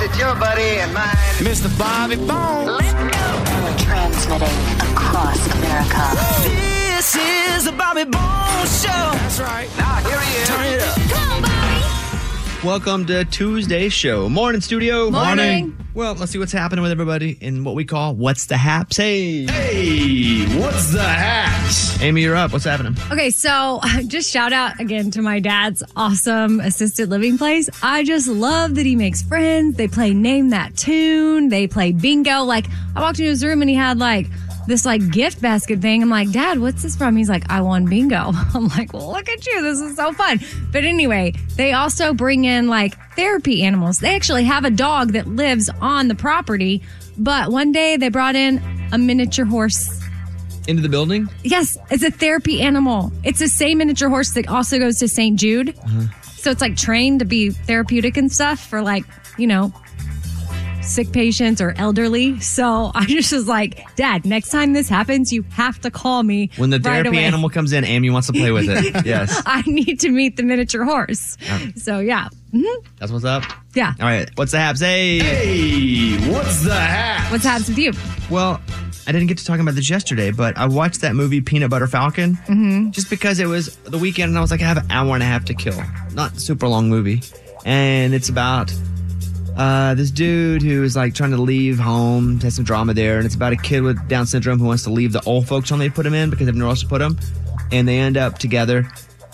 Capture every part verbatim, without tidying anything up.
it's your buddy and mine, Mister Bobby Bones. Let's go. Transmitting across America. This is the Bobby Bones Show. That's right. Now, here he is. Turn it up. Come on, Bobby. Welcome to Tuesday's show. Morning, studio. Morning. Well, let's see what's happening with everybody in what we call What's the Haps. Hey. Hey, what's the haps? Amy, you're up. What's happening? Okay, so just shout out again to my dad's awesome assisted living place. I just love that he makes friends. They play Name That Tune. They play bingo. Like, I walked into his room and he had like this like gift basket thing. I'm like, Dad, what's this from? He's like, I won bingo. I'm like, well, look at you. This is so fun. But anyway, they also bring in like therapy animals. They actually have a dog that lives on the property. But one day they brought in a miniature horse. Into the building? Yes, it's a therapy animal. It's the same miniature horse that also goes to Saint Jude. Uh-huh. So it's like trained to be therapeutic and stuff for like, you know, sick patients or elderly. So I just was like, Dad, next time this happens, you have to call me. When the right therapy away. animal comes in, Amy wants to play with it. Yes. I need to meet the miniature horse. Yeah. So yeah. Mm-hmm. That's what's up? Yeah. All right. What's the haps? Hey. Hey, what's the haps? What's happening with you? Well, I didn't get to talk about this yesterday, but I watched that movie Peanut Butter Falcon Mm-hmm. just because it was the weekend and I was like, I have an hour and a half to kill. Not a super long movie. And it's about uh, this dude who is like trying to leave home. There's some drama there. And it's about a kid with Down syndrome who wants to leave the old folks home they put him in because they have nowhere else to put him. And they end up together.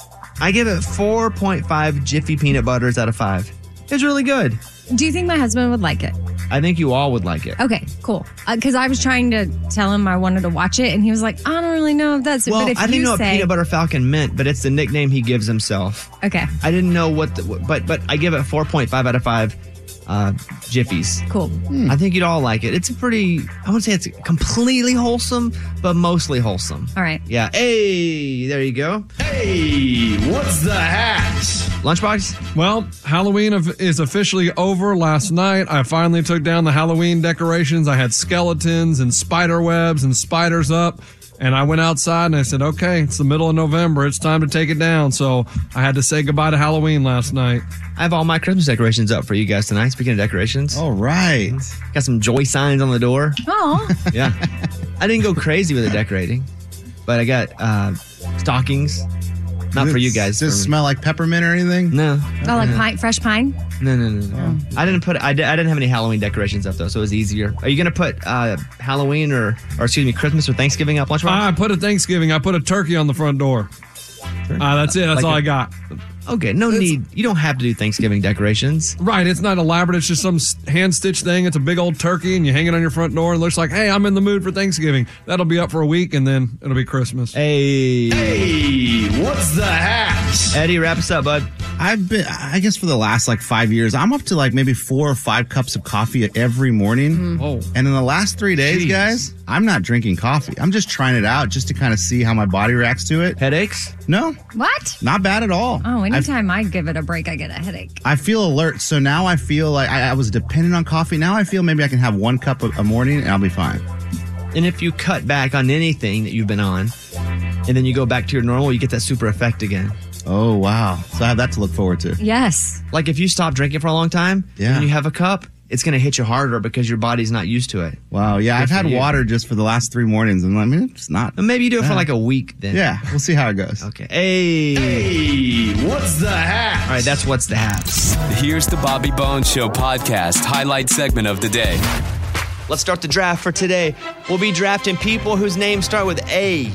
I give it four point five Jiffy peanut butters out of five. It's really good. Do you think my husband would like it? I think you all would like it. Okay, cool. Because uh, I was trying to tell him I wanted to watch it, and he was like, I don't really know if that's it. Well, but if I didn't you know say, what Peanut Butter Falcon meant, but it's the nickname he gives himself. Okay, I didn't know what, the, but but I give it four point five out of five uh, Jiffies. cool. I think you'd all like it. It's a pretty, I wouldn't say it's completely whole,some, but mostly wholesome. All right. Yeah. Hey, there you go. Hey, what's the haps? Lunchbox? Well, Halloween is officially over last night. I finally took down the Halloween decorations. I had skeletons and spider webs and spiders up. And I went outside and I said, okay, it's the middle of November. It's time to take it down. So I had to say goodbye to Halloween last night. I have all my Christmas decorations up for you guys tonight. Speaking of decorations. All right. Got some joy signs on the door. Oh, Yeah. I didn't go crazy with the decorating, but I got uh, stockings. Not for you guys. Does it for me. smell like peppermint or anything? No. oh, like pine, fresh pine. No, no, no, no. I didn't put. I, di- I didn't have any Halloween decorations up though, so it was easier. Are you gonna put uh, Halloween or, or excuse me, Christmas or Thanksgiving up, Lunchbox? I put a Thanksgiving. I put a turkey on the front door. Uh, that's it. That's Like all a- I got. Okay, no need. You don't have to do Thanksgiving decorations. Right. It's not elaborate. It's just some hand stitched thing. It's a big old turkey and you hang it on your front door and it looks like, hey, I'm in the mood for Thanksgiving. That'll be up for a week and then it'll be Christmas. Hey, Hey, what's the haps? Eddie, wrap us up, bud. I've been, I guess for the last like five years, I'm up to like maybe four or five cups of coffee every morning. Oh. And in the last three days, Jeez. guys, I'm not drinking coffee. I'm just trying it out just to kind of see how my body reacts to it. Headaches? No, What? not bad at all. Oh, I, anytime I give it a break, I get a headache. I feel alert. So now I feel like I, I was dependent on coffee. Now I feel maybe I can have one cup a, a morning and I'll be fine. And if you cut back on anything that you've been on, and then you go back to your normal, you get that super effect again. Oh, wow. So I have that to look forward to. Yes. Like if you stop drinking for a long time, Yeah. and you have a cup, it's going to hit you harder because your body's not used to it. Wow. Yeah, Good I've for had you. water just for the last three mornings. And I mean, it's not. And maybe you do it for Yeah. like a week then. Yeah, we'll see how it goes. Okay. Hey. Hey, what's the haps? All right, that's what's the haps. Here's the Bobby Bones Show podcast highlight segment of the day. Let's start the draft for today. We'll be drafting people whose names start with A.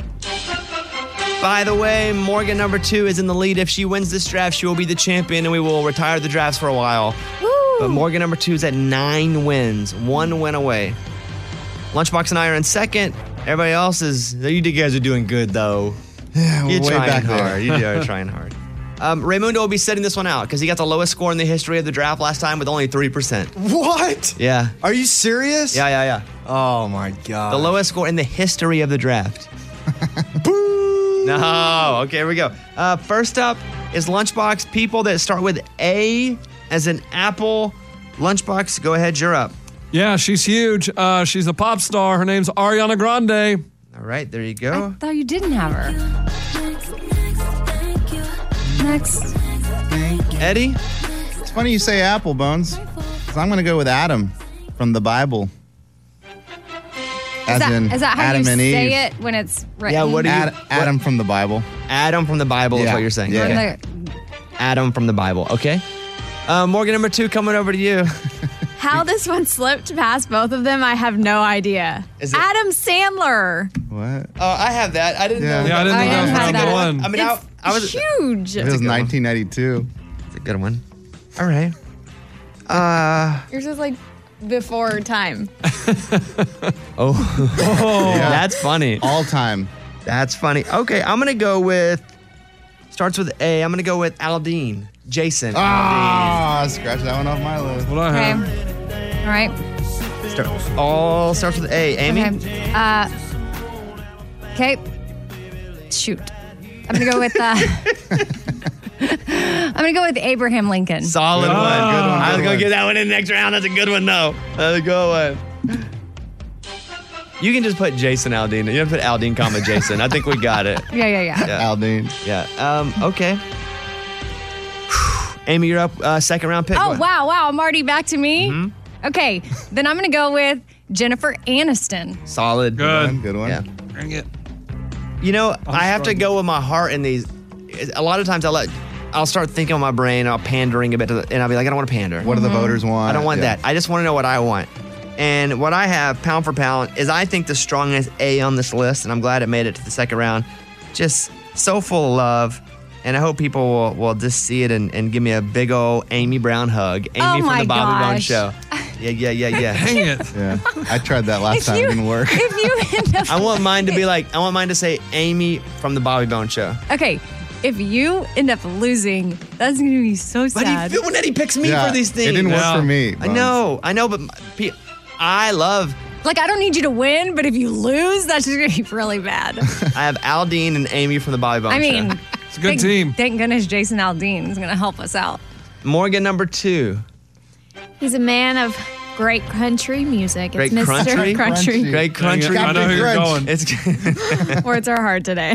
By the way, Morgan number two is in the lead. If she wins this draft, she will be the champion and we will retire the drafts for a while. Woo. But Morgan number two is at nine wins, one win away. Lunchbox and I are in second. Everybody else is, you guys are doing good though. Yeah, You're way trying back there. hard. You are trying hard. Um, Raymundo will be setting this one out because he got the lowest score in the history of the draft last time with only three percent. What? Yeah. Are you serious? Yeah, yeah, yeah. Oh my god. The lowest score in the history of the draft. Boo! No. Okay, here we go. Uh, first up is Lunchbox. People that start with A as an apple. Lunchbox, go ahead. You're up. Yeah, she's huge. Uh, she's a pop star. Her name's Ariana Grande. All right, there you I go. thought you didn't have her. Next. Eddie? It's funny you say apple, Bones. So I'm going to go with Adam from the Bible. Is As that, in is that how Adam you and say Eve. it when it's written? Yeah, what do you- Ad- Adam from the Bible. Adam from the Bible is Yeah. what you're saying. Yeah. Okay. Adam from the Bible. Okay. Uh, Morgan, number two, coming over to you. How this one slipped past both of them, I have no idea. Is it- Adam Sandler. What? Oh, I have that. I didn't Yeah. know. Yeah, I didn't I know that was didn't have number that. one. I mean, I, It's I was. huge. It was good one. nineteen ninety-two. It's a good one. All right. Uh, Yours is like before time. oh, Yeah. that's funny. All time. That's funny. Okay, I'm gonna go with. Starts with A. I'm gonna go with Aldine. Jason. Ah, scratch that one off my list. What I Okay. have. All right. Aldine. Start, all starts with A. Amy. Okay. Uh, okay. Shoot. I'm going to go with. Uh, I'm going to go with Abraham Lincoln. Solid one. Good one, I was good gonna one. get that one in the next round. That's a good one, though. That's a good one. You can just put Jason Aldine. You have to put Aldine, comma Jason. I think we got it. Yeah, yeah, yeah. Yeah. Aldine. Yeah. Um. Okay. Amy, you're up. Uh, second round pick. Oh, What? wow, wow. I'm already back to me. Mm-hmm. Okay. Then I'm going to go with Jennifer Aniston. Solid. Good. Good one. Yeah. Bring it. You know, I have to struggling. go with my heart in these. A lot of times, I'll let. I'll start thinking on my brain. I'll pandering a bit to the, and I'll be like, I don't want to pander. What do the voters want? I don't want Yeah. that. I just want to know what I want. And what I have, pound for pound, is I think the strongest A on this list, and I'm glad it made it to the second round. Just so full of love. And I hope people will, will just see it and, and give me a big old Amy Brown hug. Amy Oh from my the Bobby Bone gosh. Show. Yeah, yeah, yeah, yeah. Dang it. Yeah. I tried that last time. It didn't work. If you end up. I want mine to be like, I want mine to say Amy from the Bobby Bone Show. Okay. If you end up losing, that's going to be so But sad. he, when Eddie picks me Yeah, for these things. It didn't work Yeah. for me. I know, I know, but my- pe- I love. Like, I don't need you to win, but if you lose, that's just going to be really bad. I have Aldine and Amy from the Bobby Bone I Show. mean, It's a good thank, team. Thank goodness Jason Aldean is going to help us out. Morgan number two. He's a man of great country music. It's Great Mister country? Country. Great Dang it. country. I know who you're Crunch. going. It's Words are hard today.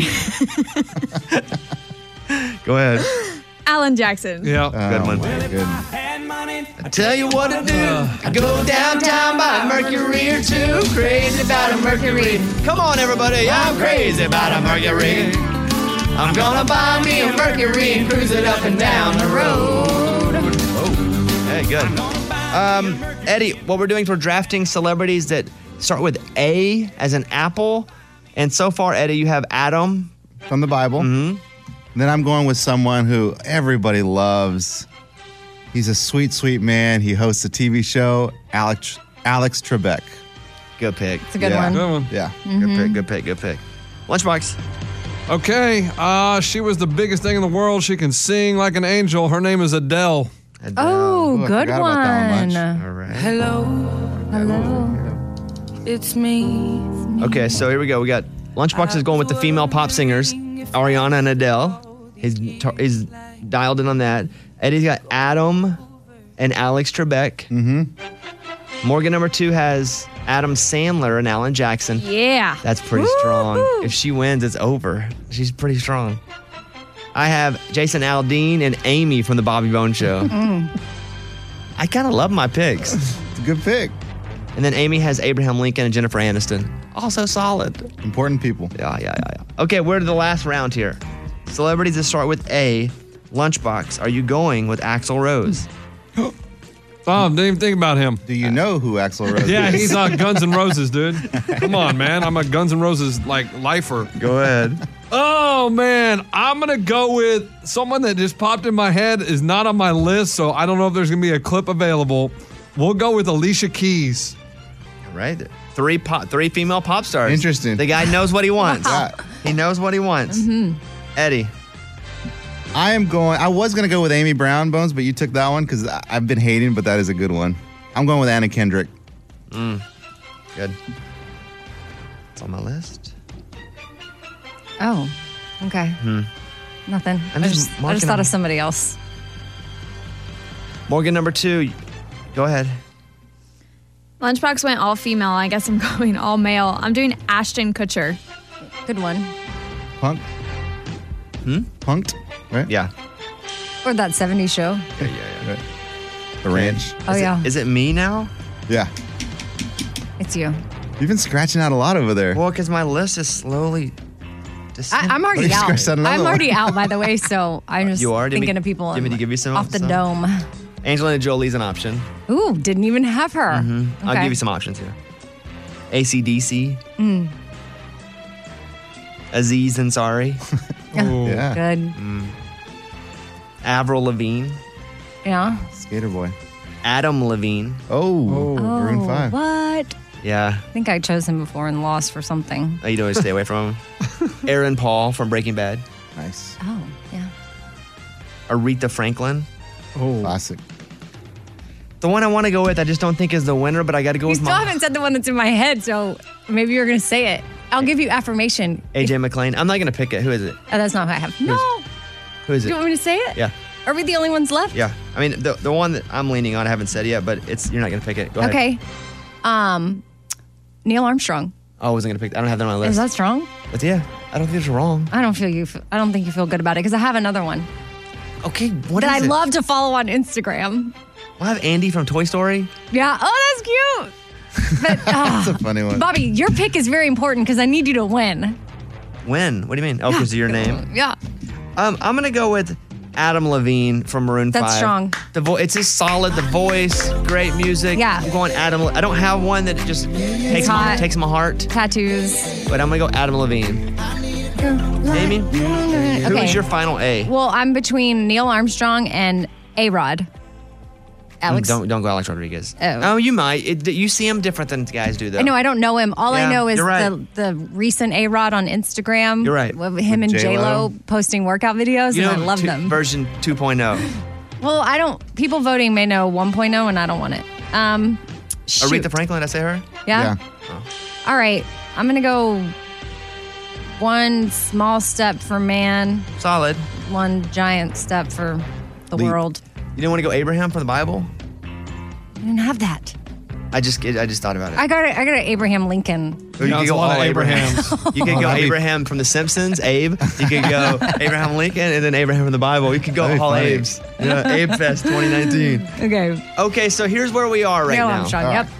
go ahead. Alan Jackson. Yeah. Good one. Oh, my goodness. I tell you what to do. I go downtown by Mercury or two. Crazy about a Mercury. Come on, everybody. I'm crazy about a Mercury. I'm gonna buy me a Mercury and cruise it up and down the road. Oh, hey, good. Um, Eddie, what we're doing is we're drafting celebrities that start with A as an apple. And so far, Eddie, you have Adam. From the Bible. Mm-hmm. Then I'm going with someone who everybody loves. He's a sweet, sweet man. He hosts a T V show, Alex Alex Trebek. Good pick. It's a good Yeah. one. Good one. Yeah. Good pick, good pick, good pick. Lunchbox. Okay. Uh, she was the biggest thing in the world. She can sing like an angel. Her name is Adele. Oh, Ooh, I good forgot about that one. one All right. Hello, Hello. it's me. Okay, so here we go. We got Lunchbox is going with the female pop singers, Ariana and Adele. He's, tar- he's dialed in on that. Eddie's got Adam and Alex Trebek. Mm-hmm. Morgan number two has Adam Sandler and Alan Jackson. Yeah. That's pretty strong. If she wins, it's over. She's pretty strong. I have Jason Aldean and Amy from the Bobby Bone Show. I kind of love my picks. It's a good pick. And then Amy has Abraham Lincoln and Jennifer Aniston. Also solid. Important people. Yeah, yeah, yeah, yeah. Okay, we're to the last round here. Celebrities that start with A. Lunchbox. Are you going with Axl Rose? Oh, didn't even think about him. Do you know who Axl Rose Yeah, is? he's on Guns N' Roses, dude. Come on, man. I'm a Guns N' Roses like lifer. Go ahead. Oh man, I'm gonna go with someone that just popped in my head is not on my list, so I don't know if there's gonna be a clip available. We'll go with Alicia Keys. All right. Three pop, three female pop stars. Interesting. The guy knows what he wants. Wow. He knows what he wants. Eddie. I am going. I was going to go with Amy Brown Bones, but you took that one because I've been hating, but that is a good one. I'm going with Anna Kendrick. Mm. Good. It's on my list. Oh, okay. Hmm. Nothing. I'm I just just, I marking just thought them. of somebody else. Morgan number two. Go ahead. Lunchbox went all female. I guess I'm going all male. I'm doing Ashton Kutcher. Good one. Punk. Hmm? Punked, right? Yeah. Or that seventies show. Right. The ranch. Oh, Is yeah. It, is it me now? Yeah. It's you. You've been scratching out a lot over there. Well, because my list is slowly. I, I'm already Let me out. scratch out another I'm already one. out, by the way, so I'm just You are? Do you thinking want me- of people do you want me to give you some- off the some? dome. Angelina Jolie's an option. Ooh, didn't even have her. Mhm. I'll Okay. give you some options here. A C D C, Mm. Aziz Ansari, Yeah. Good. Avril Lavigne, Yeah. Skater boy. Adam Levine. Oh, Maroon Oh, five. what? Yeah, I think I chose him before and lost for something. you don't always stay away from him. Aaron Paul from Breaking Bad. Nice. Oh, yeah. Aretha Franklin. Oh, Classic. The one I want to go with, I just don't think is the winner, but I got to go You with still my haven't said the one that's in my head, so maybe you're going to say it. I'll give you affirmation. A J McClain. I'm not going to pick it. Who is it? Oh, that's not what I have. No. Who is Do it? you want me to say it? Yeah, Are we the only ones left? yeah. I mean, the the one that I'm leaning on, I haven't said yet, but it's you're not going to pick it. Go ahead. Okay. Um, Neil Armstrong. Oh, I wasn't going to pick. I don't have that on my Is list. that strong? But yeah, I don't think it's wrong. I don't feel you. I don't think you feel good about it because I have another one Okay, what that is I it? love to follow on Instagram. We'll have Andy from Toy Story. Yeah. Oh, that's cute. But That's uh, a funny one. Bobby, your pick is very important because I need you to win. When? What do you mean? Oh, because of your name. Yeah. Um, I'm gonna go with Adam Levine from Maroon That's five. strong. The vo- it's just solid. The voice, great music. Yeah. I'm going Adam. Le- I don't have one that just takes my, hot. takes my heart, Tattoos. but I'm gonna go Adam Levine. Amy, who's Okay. your final A? Well, I'm between Neil Armstrong and A-Rod. Alex. Don't don't go Alex Rodriguez. Oh. Oh, you might. It, you see him different than guys do, though. I know I don't know him. All Yeah, I know is you're right. the the recent A Rod on Instagram. You're right. With him and With J J-Lo. Lo posting workout videos, You and know, I love two- them. Version two point oh. Well, I don't. People voting may know one point oh, and I don't want it. Um, shoot. Aretha Franklin, did I say her? Yeah? Yeah. All right. I'm gonna go. One small step for man, Solid. one giant step for the Leap. world. You didn't want to go Abraham from the Bible? I didn't have that. I just I just thought about it. I got a, I got an Abraham Lincoln. Or you Yeah, could it's go a lot all of Abraham. Abrahams. You could Oh, go that'd be- Abraham from The Simpsons, Abe. You could go Abraham Lincoln, and then Abraham from the Bible. You could go That'd be all funny. Abes. Yeah, Abe Fest twenty nineteen. Okay. Okay, so here's where we are right Neil now. Armstrong. Yep.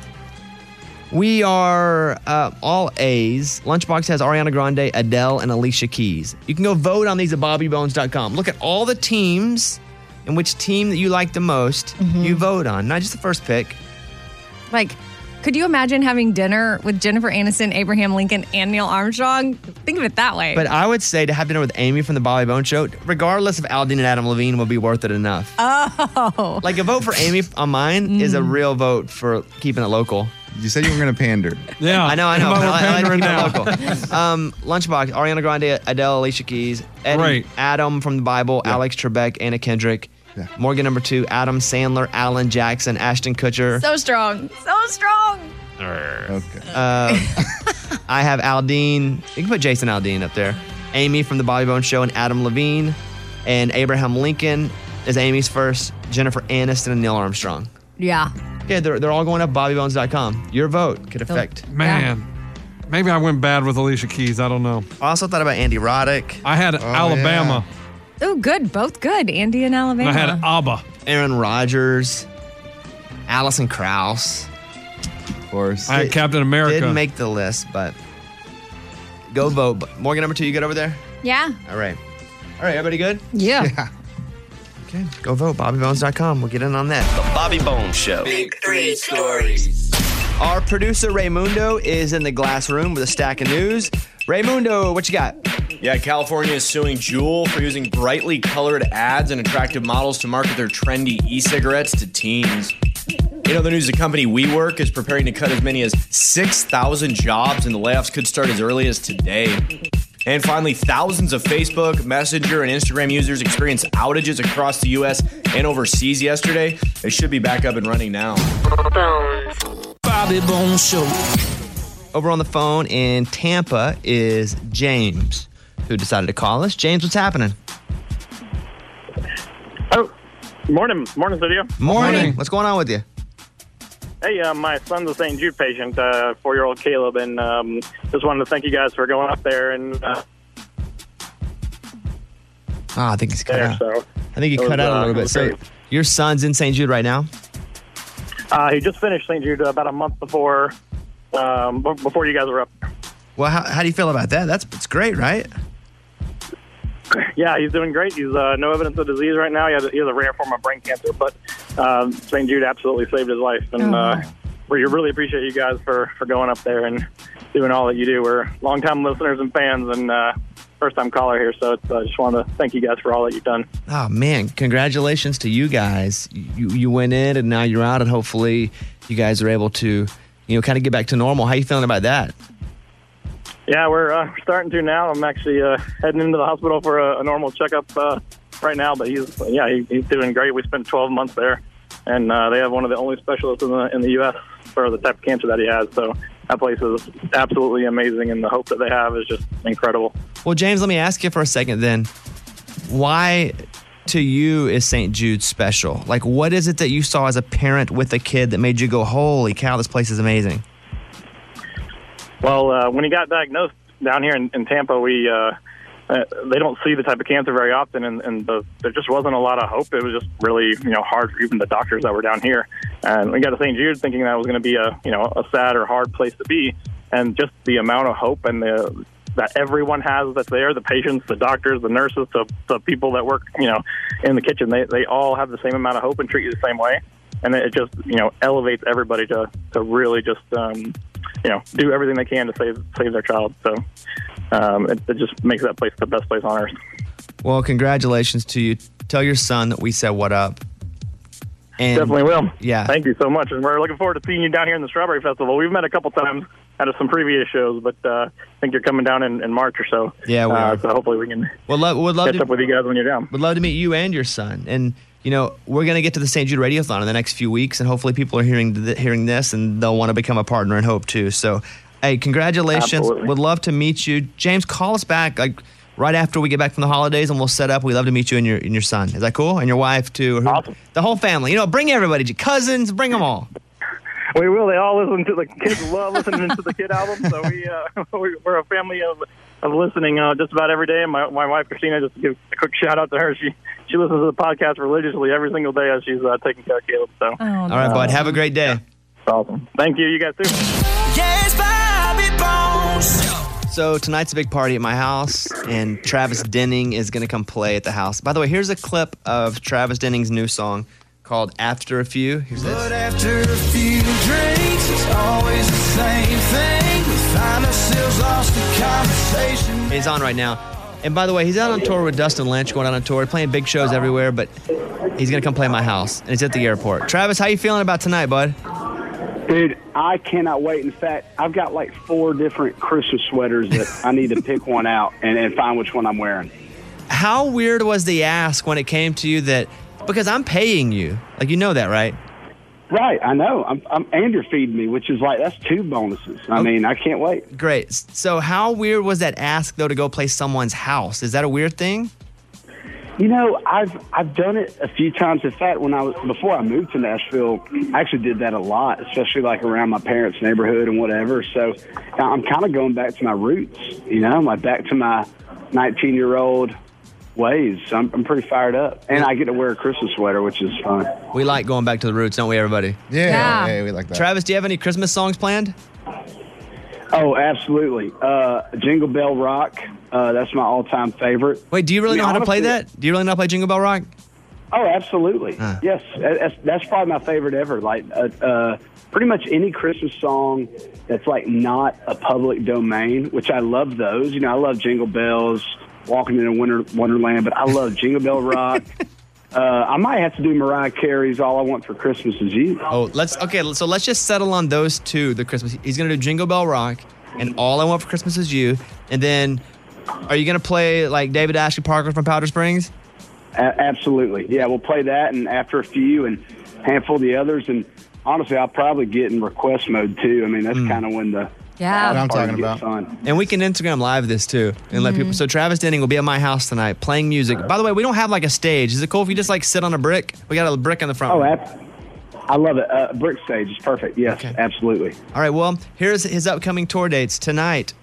We are uh, all A's. Lunchbox has Ariana Grande, Adele, and Alicia Keys. You can go vote on these at bobby bones dot com. Look at all the teams and which team that you like the most, Mm-hmm. you vote on. Not just the first pick. Like, could you imagine having dinner with Jennifer Aniston, Abraham Lincoln, and Neil Armstrong? Think of it that way. But I would say to have dinner with Amy from the Bobby Bones Show, regardless of Aldine and Adam Levine, will be worth it enough. oh, Like a vote for Amy on mine is a real vote for keeping it local. You said you were going to pander. Yeah. I know, I know. Am but I I, I like to pandering keep now? it local. Um, Lunchbox, Ariana Grande, Adele, Alicia Keys, Eddie, Great. Adam from the Bible, Alex Trebek, Anna Kendrick, Yeah. Morgan number two, Adam Sandler, Alan Jackson, Ashton Kutcher. so strong. So strong. Okay. Uh, I have Aldine. You can put Jason Aldean up there. Amy from the Bobby Bones Show and Adam Levine. And Abraham Lincoln is Amy's first. Jennifer Aniston and Neil Armstrong. Yeah. Okay, they're, they're all going up bobby bones dot com. Your vote could affect. Man, maybe I went bad with Alicia Keys. I don't know. I also thought about Andy Roddick, I had Alabama, Oh, good. Both good. Andy and Alabama. and I had ABBA. Aaron Rodgers, Alison Krauss. Of course. I had Captain America. Didn't make the list, but go vote. But Morgan number two, you good over there? Yeah. All right. All right, everybody good? yeah. yeah. Okay, go vote. bobby bones dot com. We'll get in on that. The Bobby Bones Show. Big three stories. Our producer, Raymundo, is in the glass room with a stack of news. Raymundo, what you got? Yeah, California is suing Juul for using brightly colored ads and attractive models to market their trendy e-cigarettes to teens. You know, the news, the company WeWork is preparing to cut as many as six thousand jobs, and the layoffs could start as early as today. And finally, thousands of Facebook, Messenger, and Instagram users experienced outages across the U S and overseas yesterday. They should be back up and running now. Bobby Bones Show. Over on the phone in Tampa is James, who decided to call us. James, what's happening? Oh, morning, morning, studio. Morning. Morning. What's going on with you? Hey, uh, my son's a Saint Jude patient, uh, four-year-old Caleb, and um, just wanted to thank you guys for going up there and uh, Ah, I think he's cut there. out. So I think he it cut was, out a uh, little it bit. was So great. Your son's in Saint Jude right now? Uh, he just finished Saint Jude about a month before um, b- before you guys were up. Well, how, how do you feel about that? That's it's great, right? Yeah, he's doing great. He's uh, no evidence of disease right now. He has, a, he has a rare form of brain cancer, but um, Saint Jude absolutely saved his life. And uh, we really appreciate you guys for, for going up there and doing all that you do. We're longtime listeners and fans, and uh, first-time caller here, so I uh, just want to thank you guys for all that you've done. Oh, man, congratulations to you guys. You you went in, and now you're out, and hopefully you guys are able to, you know, kind of get back to normal. How you feeling about that? Yeah, we're uh, starting to now. I'm actually uh, heading into the hospital for a, a normal checkup uh, right now, but he's yeah he, he's doing great. We spent twelve months there, and uh, they have one of the only specialists in the in the U S for the type of cancer that he has. So that place is absolutely amazing, and the hope that they have is just incredible. Well, James, let me ask you for a second then. Why, to you, is Saint Jude special? Like, what is it that you saw as a parent with a kid that made you go, holy cow, this place is amazing? Well, uh, when he got diagnosed down here in, in Tampa, we uh, uh, they don't see the type of cancer very often, and, and the, there just wasn't a lot of hope. It was just really, you know, hard for even the doctors that were down here. And we got to Saint Jude thinking that was going to be a, you know, a sad or hard place to be, and just the amount of hope and the that everyone has that's there, the patients, the doctors, the nurses, the, the people that work, you know, in the kitchen, they, they all have the same amount of hope and treat you the same way. And it just, you know, elevates everybody to, to really just, um, you know, do everything they can to save save their child. So um, it, it just makes that place the best place on earth. Well, congratulations to you. Tell your son that we said what up. And definitely will. Yeah. Thank you so much. And we're looking forward to seeing you down here in the Strawberry Festival. We've met a couple times out of some previous shows, but uh, I think you're coming down in, in March or so. Yeah, we uh, are. So hopefully we can we'd love, we'd love catch to, up with you guys when you're down. We'd love to meet you and your son. And, you know, we're going to get to the Saint Jude Radiothon in the next few weeks, and hopefully people are hearing th- hearing this, and they'll want to become a partner in Hope, too. So, hey, congratulations. Absolutely. Would love to meet you. James, call us back, like, right after we get back from the holidays, and we'll set up. We'd love to meet you and your and your son. Is that cool? And your wife, too. Awesome. The whole family. You know, bring everybody. Your cousins, bring them all. We will. They all listen to the kids. Love listening to the kid album. So we uh, we're a family of of listening uh, just about every day. And my my wife Christina, just to give a quick shout out to her. She she listens to the podcast religiously every single day as she's uh, taking care of Caleb. So Oh, All right, bud. Have a great day. awesome. Thank you. You guys too. Yes, Bobby Bones. So tonight's a big party at my house, and Travis Denning is going to come play at the house. By the way, here's a clip of Travis Denning's new song called After a Few. Here's this. But after a few drinks, it's always the same thing. We find ourselves lost in conversation. He's on right now. And by the way, he's out on tour with Dustin Lynch, going out on tour, playing big shows everywhere, but he's going to come play at my house, and it's at the airport. Travis, how you feeling about tonight, bud? Dude, I cannot wait. In fact, I've got like four different Christmas sweaters that I need to pick one out and, and find which one I'm wearing. How weird was the ask when it came to you that, because I'm paying you, like you know that, right? Right, I know. I'm, I'm and you're feeding me, which is like, that's two bonuses. I Okay. mean, I can't wait. Great. So how weird was that ask, though, to go play someone's house? Is that a weird thing? You know, I've I've done it a few times. In fact, when I was before I moved to Nashville, I actually did that a lot, especially like around my parents' neighborhood and whatever. So I'm kind of going back to my roots, you know, like back to my nineteen-year-old ways. So I'm, I'm pretty fired up, and I get to wear a Christmas sweater, which is fun. We like going back to the roots, don't we, everybody? Yeah, Yeah. yeah, we like that. Travis, do you have any Christmas songs planned? Oh, absolutely. Uh, Jingle Bell Rock. Uh, that's my all-time favorite. Wait, do you really I mean, know how to play honestly- that? Do you really know how to play Jingle Bell Rock? Oh, absolutely. Huh. Yes, that's, that's probably my favorite ever. Like, uh, uh, pretty much any Christmas song that's like not a public domain, which I love those. You know, I love Jingle Bells, Walking in a Winter Wonderland, but I love Jingle Bell Rock. Uh, I might have to do Mariah Carey's "All I Want for Christmas Is You." Oh, let's okay. So let's just settle on those two. The Christmas. He's gonna do Jingle Bell Rock, and All I Want for Christmas Is You. And then, are you gonna play like David Ashley Parker from Powder Springs? A- absolutely. Yeah, we'll play that, and After a Few, and a handful of the others. And honestly, I'll probably get in request mode too. I mean, that's kind of when the Yeah. What I'm party talking gets about. fun. And we can Instagram live this too, and let people. So Travis Denning will be at my house tonight playing music. By the way, we don't have like a stage. Is it cool if you just like sit on a brick? We got a brick in the front. Oh, row. ab- I love it. Uh, brick stage is perfect. Yes, Okay. absolutely. All right. Well, here's his upcoming tour dates tonight.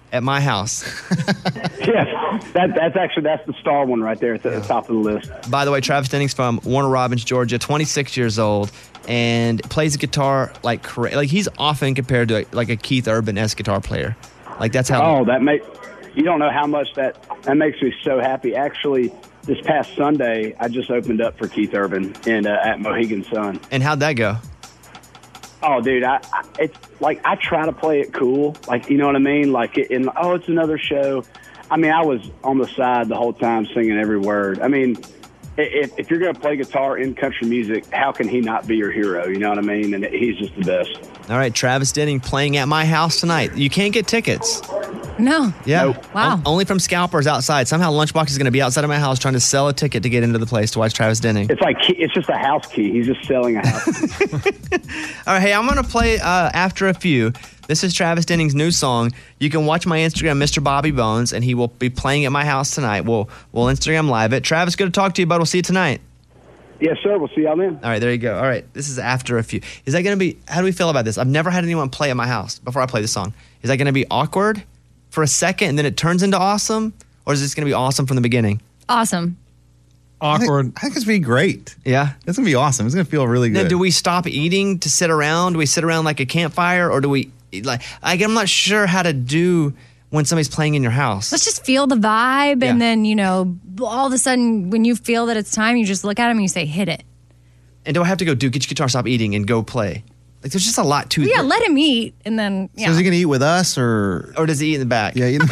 at my house. Yes, that, that's actually that's the star one right there at the top of the list. By the way, Travis Dennings from Warner Robins, Georgia, twenty-six years old, and plays the guitar like cra- like he's often compared to like a Keith Urban-esque guitar player. Like that's how. Oh, that make you don't know how much that that makes me so happy. Actually, this past Sunday, I just opened up for Keith Urban in uh, at Mohegan Sun. And how'd that go? Oh, dude, I, I it's like I try to play it cool, like you know what I mean. Like, it, in, oh, it's another show. I mean, I was on the side the whole time singing every word. I mean, if, if you're going to play guitar in country music, how can he not be your hero? You know what I mean? And he's just the best. All right, Travis Denning playing at my house tonight. You can't get tickets. No. Yeah. Nope. Wow. O- only from scalpers outside. Somehow Lunchbox is going to be outside of my house trying to sell a ticket to get into the place to watch Travis Denning. It's like it's just a house key. He's just selling a house key. All right, hey, I'm going to play uh, After a Few. This is Travis Denning's new song. You can watch my Instagram, Mister Bobby Bones, and he will be playing at my house tonight. We'll, we'll Instagram live it. Travis, good to talk to you, bud. We'll see you tonight. Yes, sir. We'll see y'all then. All right, there you go. All right, this is After a Few. Is that going to be, how do we feel about this? I've never had anyone play at my house before I play this song. Is that going to be awkward for a second and then it turns into awesome? Or is this going to be awesome from the beginning? Awesome. Awkward. I think, I think it's going to be great. Yeah? It's going to be awesome. It's going to feel really good. Then do we stop eating to sit around? Do we sit around like a campfire? Or do we, like, I, I'm not sure how to do when somebody's playing in your house. Let's just feel the vibe. Yeah. And then, you know, all of a sudden, when you feel that it's time, you just look at him and you say, hit it. And do I have to go, dude, get your guitar, stop eating, and go play? Like, there's just a lot to Well, yeah, let him eat. And then, yeah. So is he going to eat with us or? Or does he eat in the back? Yeah, eat in the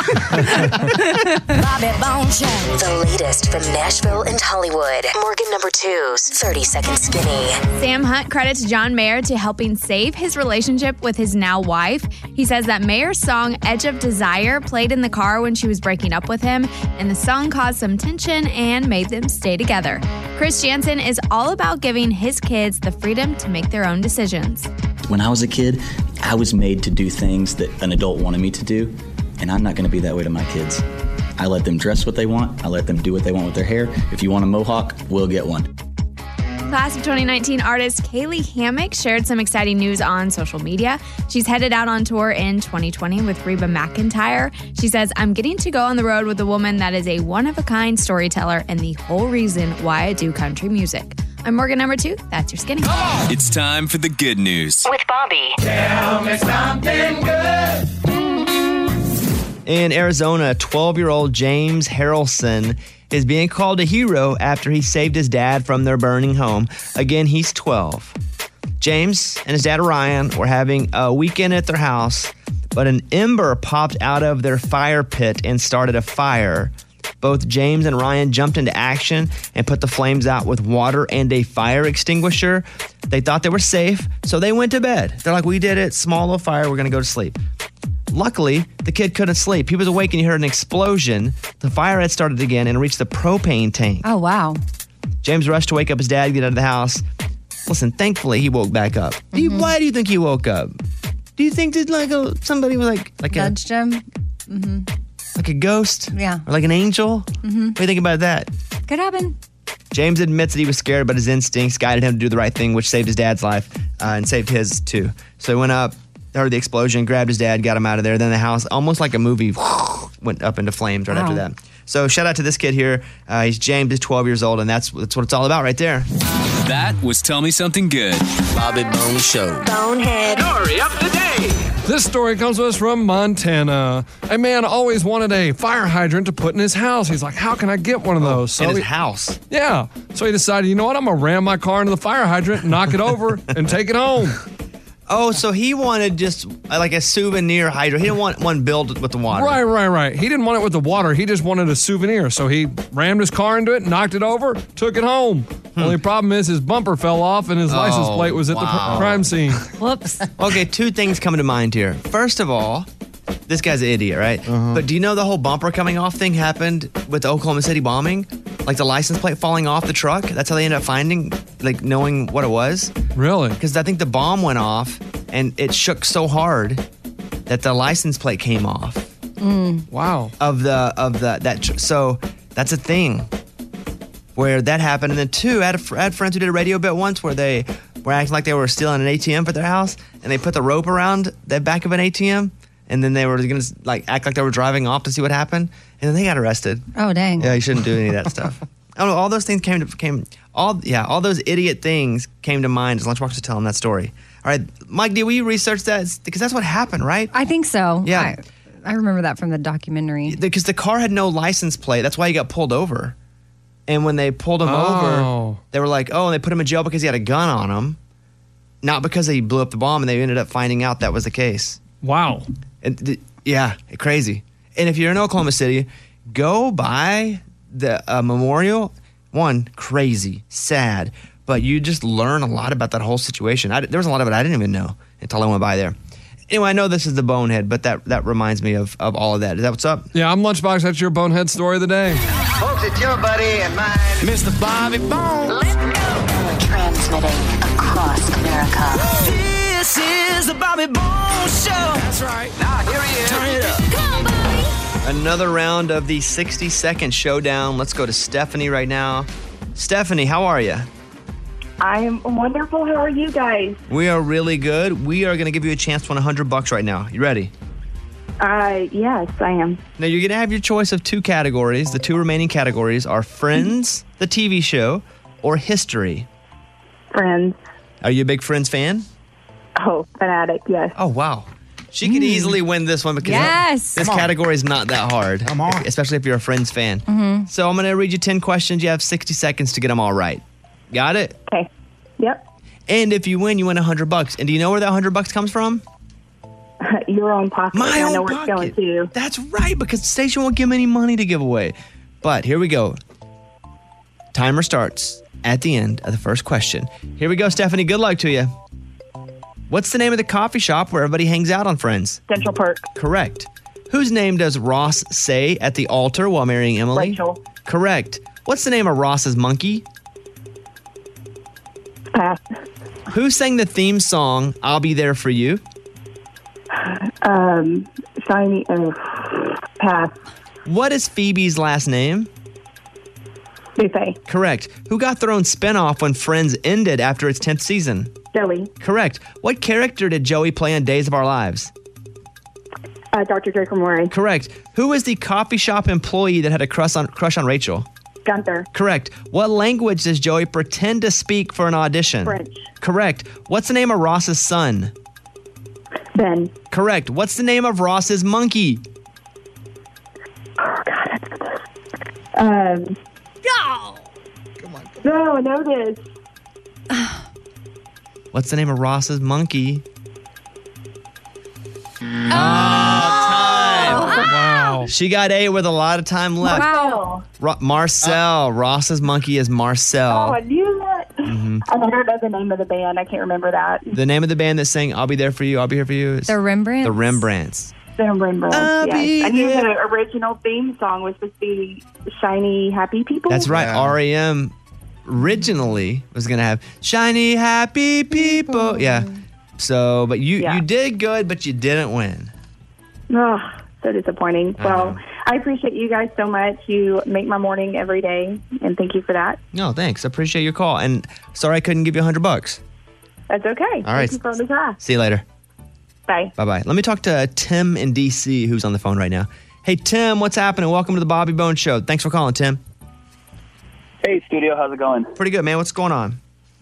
back. Bobby Bone Show. The latest from Nashville and Hollywood. Morgan number two's thirty second Skinny. Sam Hunt credits John Mayer to helping save his relationship with his now wife. He says that Mayer's song Edge of Desire played in the car when she was breaking up with him, and the song caused some tension and made them stay together. Chris Jansen is all about giving his kids the freedom to make their own decisions. When I was a kid, I was made to do things that an adult wanted me to do, and I'm not going to be that way to my kids. I let them dress what they want. I let them do what they want with their hair. If you want a mohawk, we'll get one. Class of twenty nineteen artist Kaylee Hammack shared some exciting news on social media. She's headed out on tour in twenty twenty with Reba McEntire. She says, I'm getting to go on the road with a woman that is a one-of-a-kind storyteller and the whole reason why I do country music. I'm Morgan number two. That's your Skinny. It's time for the good news. With Bobby. Tell me something good. In Arizona, twelve-year-old James Harrelson is being called a hero after he saved his dad from their burning home. Again, he's twelve. James and his dad Ryan were having a weekend at their house, but an ember popped out of their fire pit and started a fire. Both James and Ryan jumped into action and put the flames out with water and a fire extinguisher. They thought they were safe, so they went to bed. They're like, we did it, small little fire, we're going to go to sleep. Luckily, the kid couldn't sleep. He was awake and he heard an explosion. The fire had started again and reached the propane tank. Oh, wow. James rushed to wake up his dad, get out of the house. Listen, thankfully, he woke back up. Do you, why do you think he woke up? Do you think that like a, somebody was like... like Nudged a, him? Mm-hmm. Like a ghost? Yeah. Or like an angel? Mm-hmm. What do you think about that? Could happen. James admits that he was scared, but his instincts guided him to do the right thing, which saved his dad's life uh, and saved his too. So he went up, heard the explosion, grabbed his dad, got him out of there. Then the house, almost like a movie, went up into flames right Wow. after that. So shout out to this kid here. Uh, he's James, he's twelve years old, and that's, that's what it's all about right there. That was Tell Me Something Good. Bobby Bone Show. Bonehead. Story of the day. This story comes to us from Montana. A man always wanted a fire hydrant to put in his house. He's like, how can I get one of those? So in his he- house. Yeah. So he decided, you know what? I'm going to ram my car into the fire hydrant, knock it over, and take it home. Oh, so he wanted just uh, like a souvenir hydrant. He didn't want one built with the water. Right, right, right. He didn't want it with the water. He just wanted a souvenir. So he rammed his car into it, knocked it over, took it home. Hmm. Only problem is his bumper fell off and his Oh, license plate was at wow. the pr- crime scene. Whoops. Okay, two things come to mind here. First of all, this guy's an idiot, right? Uh-huh. But do you know the whole bumper coming off thing happened with the Oklahoma City bombing? Like the license plate falling off the truck? That's how they ended up finding, like knowing what it was? Really? Because I think the bomb went off and it shook so hard that the license plate came off. Mm. Wow. Of the, of the, that, tr- so that's a thing where that happened. And then two, I had, a, fr- I had friends who did a radio bit once where they were acting like they were stealing an A T M for their house and they put the rope around the back of an A T M and then they were going to like act like they were driving off to see what happened, and then they got arrested. Oh, dang. Yeah, you shouldn't do any of that stuff. Oh, all those things came to came all yeah, all those idiot things came to mind as Lunchbox was telling that story. All right, Mike, did we research that? Because that's what happened, right? I think so. Yeah. I, I remember that from the documentary. Because the car had no license plate. That's why he got pulled over. And when they pulled him Oh. over, they were like, oh, and they put him in jail because he had a gun on him, not because he blew up the bomb, and they ended up finding out that was the case. Wow. And th- yeah, crazy. And if you're in Oklahoma City, go by the uh, memorial. One, crazy, sad, but you just learn a lot about that whole situation. I, there was a lot of it I didn't even know until I went by there. Anyway, I know this is the bonehead, but that, that reminds me of, of all of that. Is that what's up? Yeah, I'm Lunchbox. That's your bonehead story of the day. Folks, it's your buddy and mine, Mister Bobby Bones. Let's go. Transmitting across America. This is the Bobby Bones Show. That's right. Now here he is. Turn it up. Come on, Bobby. Another round of the sixty second showdown. Let's go to Stephanie right now. Stephanie, how are you? I'm wonderful. How are you guys? We are really good. We are going to give you a chance to win one hundred bucks right now. You ready? Uh, yes, I am. Now, you're going to have your choice of two categories. The two remaining categories are Friends, the T V show, or History. Friends. Are you a big Friends fan? Oh, fanatic, yes. Oh, wow. She could easily win this one because Yes. this Come on. category is not that hard. Come on. Especially if you're a Friends fan. Mhm. So I'm going to read you ten questions. You have sixty seconds to get them all right. Got it? Okay. Yep. And if you win, you win one hundred bucks. And do you know where that one hundred bucks comes from? Your own pocket. My I own know where it's going to. That's right, because the station won't give me any money to give away. But here we go. Timer starts at the end of the first question. Here we go, Stephanie. Good luck to you. What's the name of the coffee shop where everybody hangs out on Friends? Central Park. Correct. Whose name does Ross say at the altar while marrying Emily? Rachel. Correct. What's the name of Ross's monkey? Pass. Who sang the theme song, I'll Be There For You? Um, shiny. Uh, pass. What is Phoebe's last name? Buffet. Correct. Who got their own spinoff when Friends ended after its tenth season? Joey. Correct. What character did Joey play on Days of Our Lives? Uh, Doctor Draco Murray. Correct. Who was the coffee shop employee that had a crush on, crush on Rachel? Gunther. Correct. What language does Joey pretend to speak for an audition? French. Correct. What's the name of Ross's son? Ben. Correct. What's the name of Ross's monkey? Um. No. Come on. No, I know this. What's the name of Ross's monkey? Oh. Time. Wow. She got A with a lot of time left. Wow. Ro- Marcel. Ross's monkey is Oh, Marcel. I knew that. Mhm. I don't know the name of the band. I can't remember that. The name of the band that sang I'll Be There For You, I'll Be Here For You is The Rembrandts? The Rembrandts. The Rembrandts, I'll be yes. I knew there. the original theme song was supposed to be Shiny Happy People. That's right. R E M originally was going to have Shiny Happy People. Yeah. So, but you, Yeah. you did good, but you didn't win. Oh, so disappointing. I Well, know. I appreciate you guys so much. You make my morning every day, and thank you for that. No, thanks. I appreciate your call. And sorry I couldn't give you a hundred bucks. That's okay. All right. Thank you for the time. See you later. Bye. Bye bye. Let me talk to Tim in D C who's on the phone right now. Hey, Tim, what's happening? Welcome to the Bobby Bones Show. Thanks for calling, Tim. Hey, studio, how's it going? Pretty good, man. What's going on?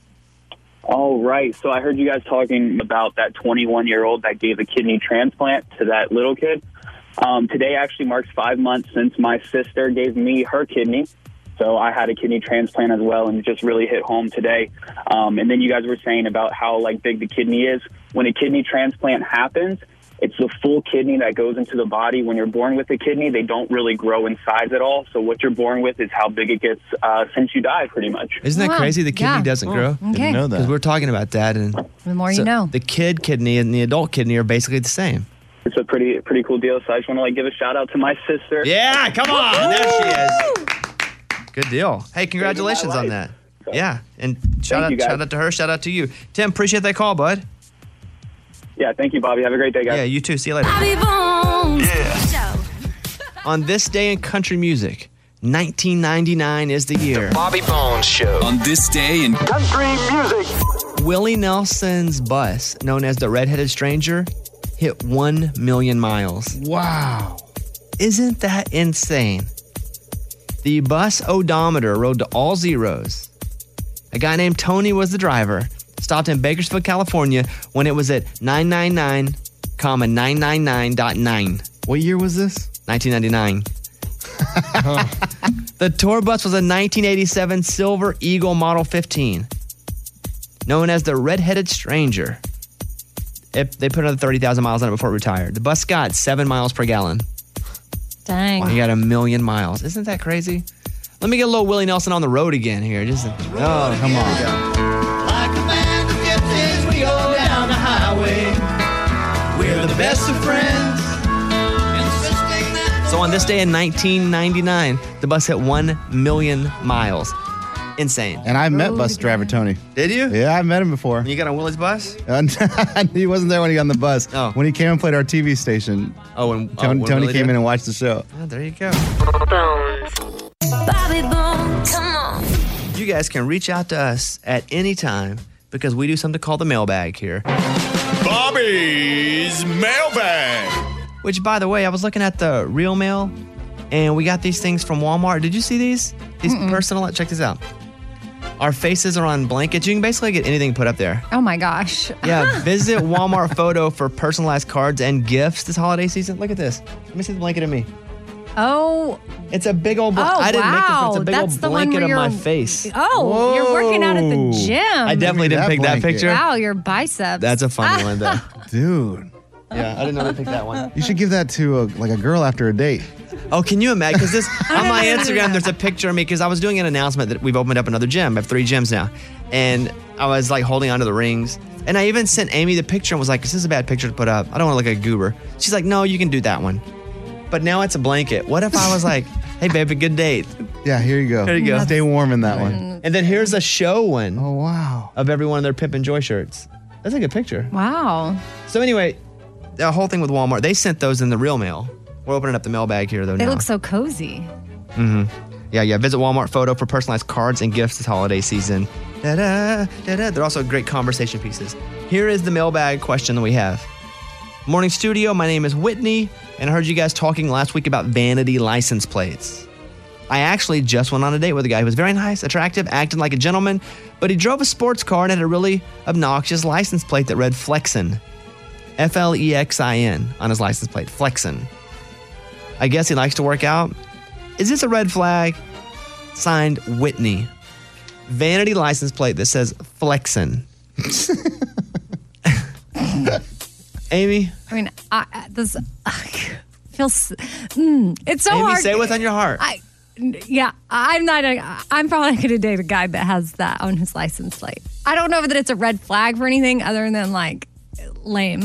All right. So I heard you guys talking about that twenty-one-year-old that gave a kidney transplant to that little kid. Um, today actually marks five months since my sister gave me her kidney. So I had a kidney transplant as well, and it just really hit home today. Um, and then you guys were saying about how like big the kidney is. When a kidney transplant happens, it's the full kidney that goes into the body. When you're born with a kidney, they don't really grow in size at all. So what you're born with is how big it gets uh, since you die, pretty much. Isn't that Wow. crazy? The kidney Yeah. doesn't Oh, grow. okay. Didn't know that. Because we're talking about that, and The more you so know. the kid kidney and the adult kidney are basically the same. It's a pretty pretty cool deal. So I just want to like give a shout out to my sister. Yeah, come on. There she is. Good deal. Hey, congratulations on that. Yeah, and shout Thank you, out guys. shout out to her. Shout out to you, Tim. Appreciate that call, bud. Yeah, thank you, Bobby. Have a great day, guys. Yeah, you too. See you later. Yeah. On this day in country music, nineteen ninety-nine is the year. Bobby Bones Show. On this day in country music. Willie Nelson's bus, known as the Red-Headed Stranger, hit one million miles. Wow. Isn't that insane? The bus odometer rode to all zeros. A guy named Tony was the driver. Stopped in Bakersfield, California when it was at nine ninety-nine, nine ninety-nine point nine. What year was this? nineteen ninety-nine. The tour bus was a nineteen eighty-seven Silver Eagle Model fifteen, known as the Red-Headed Stranger. It, they put another thirty thousand miles on it before it retired. The bus got seven miles per gallon. Dang. You got a million miles. Isn't that crazy? Let me get a little Willie Nelson on the road again here. Just oh, come on. Like a band of gypsies, we go down the highway. We're the best of friends. Insisting that So on this day in nineteen ninety-nine, the bus hit one million miles. Insane. And I met bus driver Tony. Did you? Yeah, I met him before. You got on Willie's bus? He wasn't there when he got on the bus. Oh. When he came and played our T V station. Oh, and Tony, oh, when Tony Willie came did? in and watched the show. Oh, there you go. Bobby Bones, come on. You guys can reach out to us at any time because we do something called the mailbag here. Bobby's mailbag. Which, by the way, I was looking at the real mail and we got these things from Walmart. Did you see these? These Mm-mm. personal, check this out. Our faces are on blankets. You can basically get anything put up there. Oh my gosh. Yeah, visit Walmart Photo for personalized cards and gifts this holiday season. Look at this. Let me see the blanket of me. Oh. It's a big old blanket. Oh, I didn't make this, but it's a wow. big That's old the one blanket where of my you're- face. Oh, you're working out at the gym. I definitely didn't that pick that blanket. picture. Wow, your biceps. That's a funny one, though. Dude. Yeah, I didn't know they picked that one. You should give that to a, like a girl after a date. Oh, can you imagine? Because this on my Instagram, there's a picture of me because I was doing an announcement that we've opened up another gym. I have three gyms now, and I was like holding onto the rings. And I even sent Amy the picture and was like, "This is a bad picture to put up. I don't want to look like a goober." She's like, "No, you can do that one." But now it's a blanket. What if I was like, "Hey, baby, good date." Yeah, here you go. Here you go. Stay warm in that one. And then here's a show one. Oh, wow. Of everyone in their Pimp and Joy shirts. That's a good picture. Wow. So anyway, the whole thing with Walmart, they sent those in the real mail. We're opening up the mailbag here, though, They now. look so cozy. Mm-hmm. Yeah, yeah. Visit Walmart Photo for personalized cards and gifts this holiday season. Da-da, da-da. They're also great conversation pieces. Here is the mailbag question that we have. Morning studio, my name is Whitney, and I heard you guys talking last week about vanity license plates. I actually just went on a date with a guy who was very nice, attractive, acted like a gentleman, but he drove a sports car and had a really obnoxious license plate that read Flexin. F L E X I N on his license plate. Flexin. I guess he likes to work out. Is this a red flag? Signed, Whitney. Vanity license plate that says Flexin. Amy? I mean, I, I- this feels. Mm, it's so Amy, hard. say what's on your heart. I, yeah, I'm not. A, I'm probably not going to date a guy that has that on his license plate. I don't know that it's a red flag for anything other than like lame.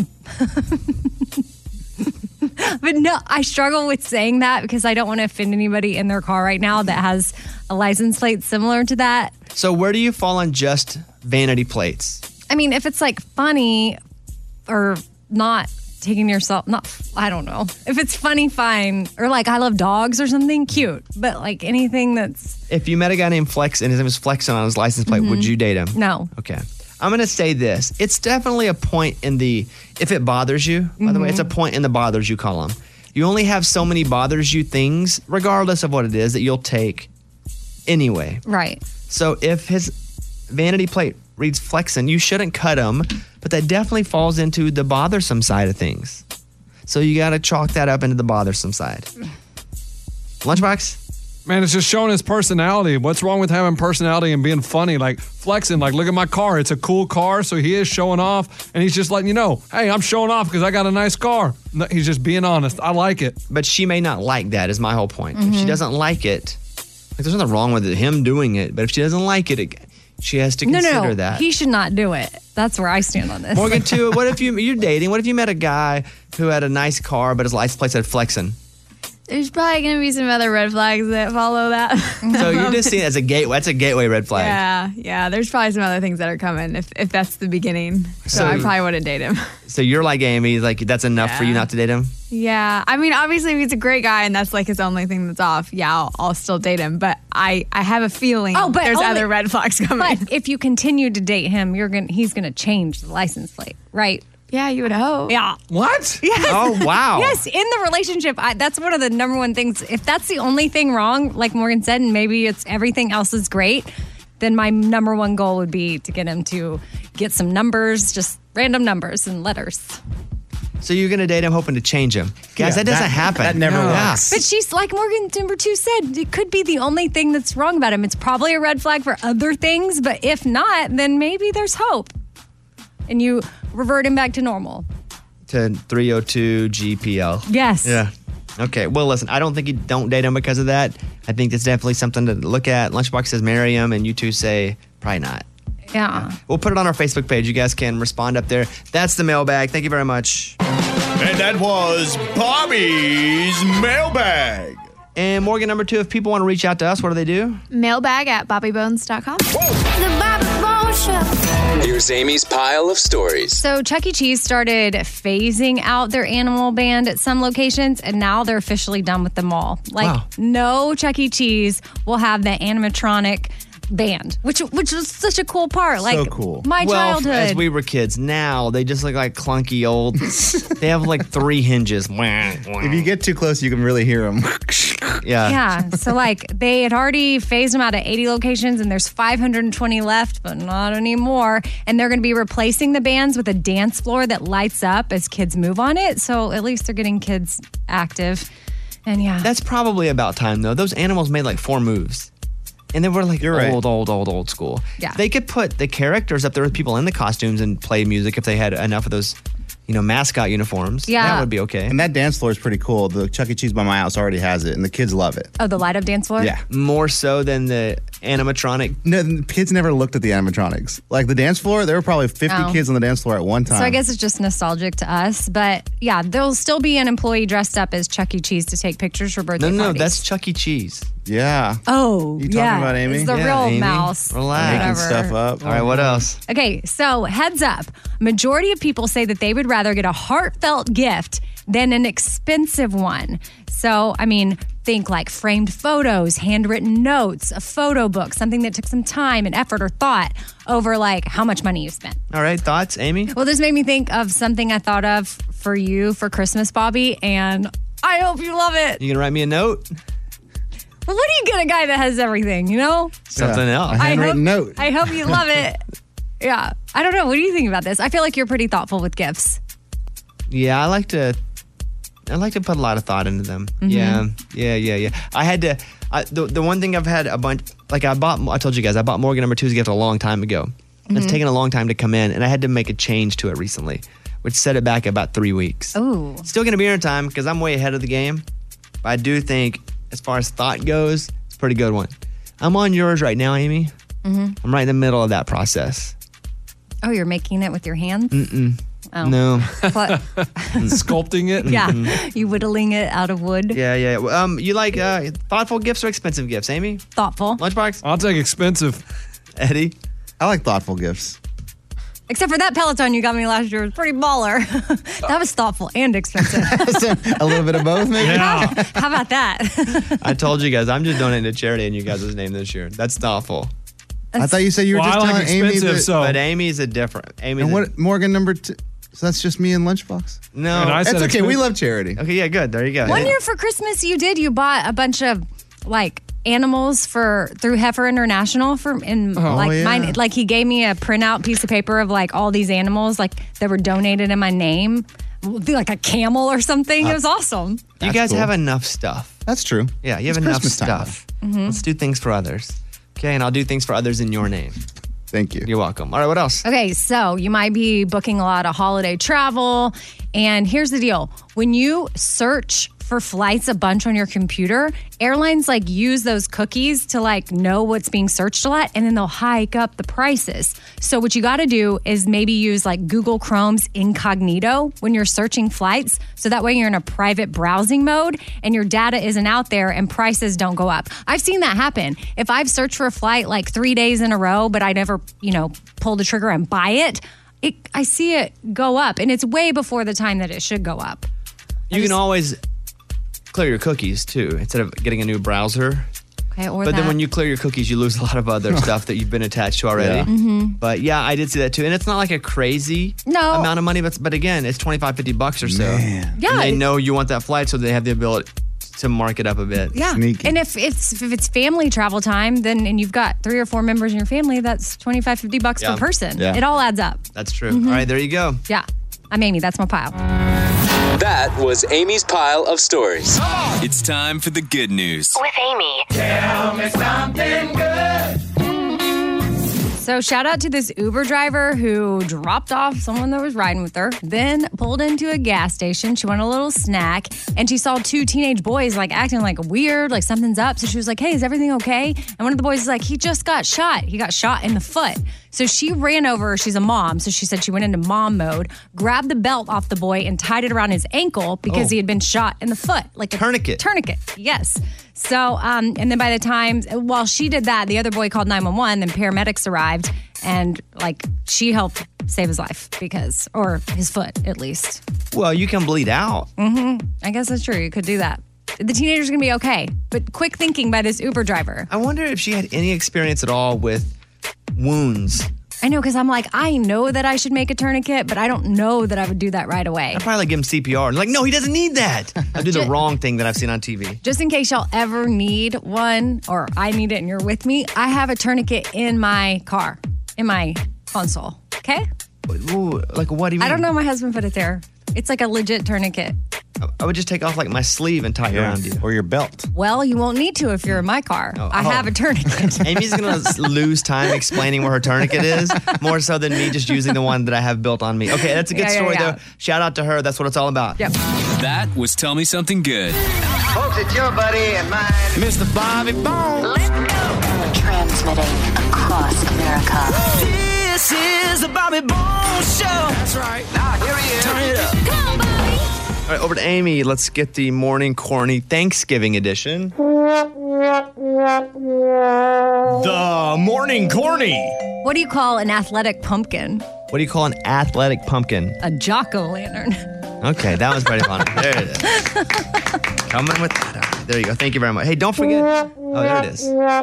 But no, I struggle with saying that because I don't want to offend anybody in their car right now that has a license plate similar to that. So where do you fall on just vanity plates? I mean, if it's like funny or not taking yourself, not, I don't know. If it's funny, fine. Or like I love dogs or something, cute. But like anything that's, If you met a guy named Flex and his name was Flexin on his license plate, Mhm. would you date him? no. Okay. I'm going to say this. It's definitely a point in the, if it bothers you, by the way, Mhm. it's a point in the bothers you column. You only have so many bothers you things, regardless of what it is, that you'll take anyway. Right. So if his vanity plate reads Flexin, you shouldn't cut him, but that definitely falls into the bothersome side of things. So you got to chalk that up into the bothersome side. Lunchbox? Man, it's just showing his personality. What's wrong with having personality and being funny? Like flexing, like, look at my car. It's a cool car, so he is showing off. And he's just letting you know, hey, I'm showing off because I got a nice car. No, he's just being honest. I like it. But she may not like that, is my whole point. If she Mm-hmm. Mhm. doesn't like it, like there's nothing wrong with it, him doing it, but if she doesn't like it, it she has to No, consider no, no. that. He should not do it. That's where I stand on this. Morgan, too, what if you, you're dating? What if you met a guy who had a nice car, but his license plate said Flexin? There's probably going to be some other red flags that follow that. So you just see it as a gateway. That's a gateway red flag. Yeah, yeah. There's probably some other things that are coming if, if that's the beginning. So, So- I probably wouldn't date him. So you're like Amy, like that's enough for you not to date him? Yeah. I mean, obviously, if he's a great guy and that's like his only thing that's off, yeah, I'll, I'll still date him. But I, I have a feeling Oh, but there's only- other red flags coming. But if you continue to date him, you're gonna he's gonna change the license plate, right? Yeah, you would hope. Yeah. What? Yes. Oh, wow. Yes, in the relationship, I, that's one of the number one things. If that's the only thing wrong, like Morgan said, and maybe it's everything else is great, then my number one goal would be to get him to get some numbers, just random numbers and letters. So you're going to date him hoping to change him. Guys, Yeah, that doesn't that- happen. that never Yeah. works. But she's like Morgan number two said, it could be the only thing that's wrong about him. It's probably a red flag for other things, but if not, then maybe there's hope. And you revert him back to normal. To three oh two G P L. Yes. Yeah. Okay. Well, listen, I don't think you don't date him because of that. I think that's definitely something to look at. Lunchbox says marry him, and you two say probably not. Yeah. We'll put it on our Facebook page. You guys can respond up there. That's the mailbag. Thank you very much. And that was Bobby's mailbag. And Morgan, number two, if people want to reach out to us, what do they do? Mailbag at bobby bones dot com. The Bobby Bones Show. Here's Amy's pile of stories. So Chuck E. Cheese started phasing out their animal band at some locations, and now they're officially done with them all. Like, Wow. no Chuck E. Cheese will have the animatronic band, which which was such a cool part. Like, cool. my well, childhood. as we were kids, now they just look like clunky old. They have like three hinges. If you get too close, you can really hear them. Yeah. Yeah. So, like, they had already phased them out at eighty locations, and there's five hundred twenty left, but not anymore. And they're going to be replacing the bands with a dance floor that lights up as kids move on it. So, at least they're getting kids active. And yeah. That's probably about time, though. Those animals made like four moves. And they were like You're right. old, old, old, old school. Yeah. They could put the characters up there with people in the costumes and play music if they had enough of those, you know, mascot uniforms. Yeah. That would be okay. And that dance floor is pretty cool. The Chuck E. Cheese by my house already has it, and the kids love it. Oh, the light up dance floor? Yeah. More so than the animatronic. No, the kids never looked at the animatronics. Like the dance floor, there were probably fifty Oh. kids on the dance floor at one time. So I guess it's just nostalgic to us. But yeah, there'll still be an employee dressed up as Chuck E. Cheese to take pictures for birthday No, no, parties. that's Chuck E. Cheese. Yeah. Oh, You talking yeah. about Amy? It's the Yeah, real Amy. mouse. Relax. Making Whatever. stuff up. All right, what else? Okay, so heads up. Majority of people say that they would rather get a heartfelt gift than an expensive one. So, I mean, think like framed photos, handwritten notes, a photo book, something that took some time and effort or thought over like how much money you spent. All right, thoughts, Amy? Well, this made me think of something I thought of for you for Christmas, Bobby, and I hope you love it. You gonna write me a note? Well, what do you get a guy that has everything, you know? Something else. A I hope, handwritten note. I hope you love it. Yeah. I don't know. What do you think about this? I feel like you're pretty thoughtful with gifts. Yeah, I like to. I like to put a lot of thought into them. Mm-hmm. Yeah, yeah, yeah, yeah. I had to. I, the the one thing I've had a bunch. Like I bought. I told you guys I bought Morgan number two's gift a long time ago. Mm-hmm. It's taken a long time to come in, and I had to make a change to it recently, which set it back about three weeks. Ooh. Still gonna be here in time because I'm way ahead of the game. But I do think, as far as thought goes, it's a pretty good one. I'm on yours right now, Amy. Mm-hmm. I'm right in the middle of that process. Oh, you're making it with your hands? Mm-mm. Oh. No. What? Sculpting it? Yeah. Mm-hmm. You whittling it out of wood? Yeah, yeah. Well, Um, you like uh, thoughtful gifts or expensive gifts, Amy? Thoughtful. Lunchbox? I'll take expensive. Eddie? I like thoughtful gifts. Except for that Peloton you got me last year. It was pretty baller. That was thoughtful and expensive. A little bit of both, maybe? Yeah. How about that? I told you guys, I'm just donating to charity in you guys' name this year. That's thoughtful. I thought you said you were Well, just I like telling Amy expensive, that. so. But Amy's a different. Amy's And a- what, Morgan number two? So that's just me and Lunchbox? no. And I That's said okay. We expensive. love charity. okay, yeah, good. There you go. One year for Christmas, you did. You bought a bunch of like animals for through Heifer International for in like yeah. mine. Like he gave me a printout piece of paper of like all these animals like that were donated in my name, like a camel or something. It was awesome. You That's guys cool. have enough stuff. That's true. Yeah, you have It's enough Christmas time. stuff. Let's do things for others. Okay, and I'll do things for others in your name. Thank you. You're welcome. All right, what else? Okay, so you might be booking a lot of holiday travel. And here's the deal. When you search for flights a bunch on your computer, airlines like use those cookies to like know what's being searched a lot, and then they'll hike up the prices. So what you got to do is maybe use like Google Chrome's incognito when you're searching flights. So that way you're in a private browsing mode and your data isn't out there and prices don't go up. I've seen that happen. If I've searched for a flight like three days in a row, but I never, you know, pull the trigger and buy it, it I see it go up, and it's way before the time that it should go up. You can always clear your cookies too instead of getting a new browser. Okay, or but that. then when you clear your cookies, you lose a lot of other stuff that you've been attached to already. Yeah. Mhm. But yeah, I did see that too. And it's not like a crazy No. amount of money, but, but again, it's twenty-five, fifty bucks or so. Yeah, And they it's- know you want that flight, so they have the ability to mark it up a bit. Yeah. And if it's if it's family travel time, then and you've got three or four members in your family, that's twenty-five, fifty bucks Yeah. per person. Yeah. It all adds up. That's true. Mhm. All right, there you go. Yeah. I'm Amy. That's my pile. That was Amy's pile of stories. It's time for the good news. With Amy. Tell me something good. So shout out to this Uber driver who dropped off someone that was riding with her, then pulled into a gas station. She wanted a little snack, and she saw two teenage boys like acting like weird, like something's up. So she was like, hey, is everything okay? And one of the boys is like, he just got shot. He got shot in the foot. So she ran over. She's a mom. So she said she went into mom mode, grabbed the belt off the boy and tied it around his ankle because Oh. he had been shot in the foot. Like a Tourniquet. Tourniquet, yes. So, um, and then by the time, while she did that, the other boy called nine one one, then paramedics arrived and like she helped save his life because, or his foot at least. Well, you can bleed out. Mm-hmm. I guess that's true. You could do that. The teenager's gonna be okay, but quick thinking by this Uber driver. I wonder if she had any experience at all with wounds. I know, because I'm like, I know that I should make a tourniquet, but I don't know that I would do that right away. I'd probably like give him C P R. Like, no, he doesn't need that. I'll do the Ju- wrong thing that I've seen on T V. Just in case y'all ever need one or I need it and you're with me, I have a tourniquet in my car, in my console. Okay? Ooh, like, what do you mean? I don't know. My husband put it there. It's like a legit tourniquet. I would just take off like my sleeve and tie it around you. Or your belt. Well, you won't need to if you're in my car. I oh. have a tourniquet. Amy's going to lose time explaining where her tournament is, more so than me just using the one that I have built on me. Okay, that's a good Yeah, yeah, story, yeah. though. Shout out to her. That's what it's all about. Yep. That was Tell Me Something Good. Folks, it's your buddy and mine, Mister Bobby Bones. Transmitting across America. This is the Bobby Bones Show. That's right. Now here he is. Turn it up. Come on, Bobby. All right, over to Amy. Let's get the morning corny Thanksgiving edition. The morning corny. What do you call an athletic pumpkin? What do you call an athletic pumpkin? A jack-o'-lantern. Okay, that was pretty funny. There it is. Coming with that. All right, there you go. Thank you very much. Hey, don't forget. Oh, there it is.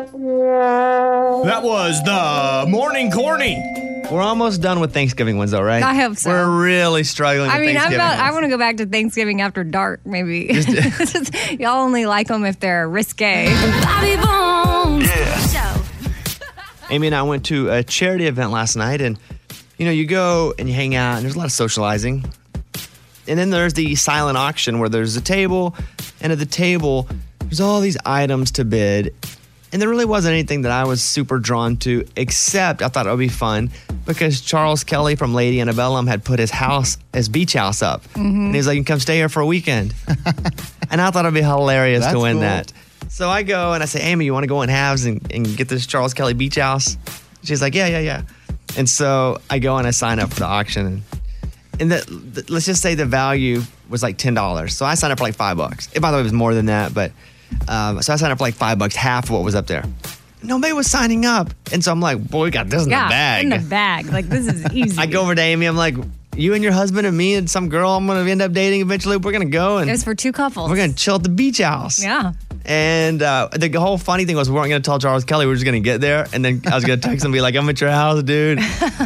That was the morning corny. We're almost done with Thanksgiving ones, though, right? I hope so. We're really struggling I with mean, I'm Thanksgiving about, I ones. want to go back to Thanksgiving after dark, maybe. Y'all only like them if they're risque. Bobby Bones. Yeah. Amy and I went to a charity event last night, and you know, you go and you hang out, and there's a lot of socializing. And then there's the silent auction where there's a table, and at the table, there's all these items to bid. And there really wasn't anything that I was super drawn to, except I thought it would be fun because Charles Kelly from Lady Antebellum had put his house, his beach house up. Mm-hmm. And he was like, you can come stay here for a weekend. And I thought it'd be hilarious That's to win cool. that. So I go and I say, Amy, you want to go in halves and, and get this Charles Kelly beach house? She's like, yeah, yeah, yeah. And so I go and I sign up for the auction. And, and the, the, let's just say the value was like ten dollars. So I signed up for like five bucks. It, by the way, it was more than that. But um, so I signed up for like five bucks, half of what was up there. Nobody was signing up. And so I'm like, boy, we got this in yeah, the bag. in the bag. Like, this is easy. I go over to Amy. I'm like, you and your husband and me and some girl I'm going to end up dating eventually. We're going to go and It was for two couples. we're going to chill at the beach house. Yeah. And uh, the whole funny thing was we weren't going to tell Charles Kelly. We were just going to get there. And then I was going to text him and be like, I'm at your house, dude.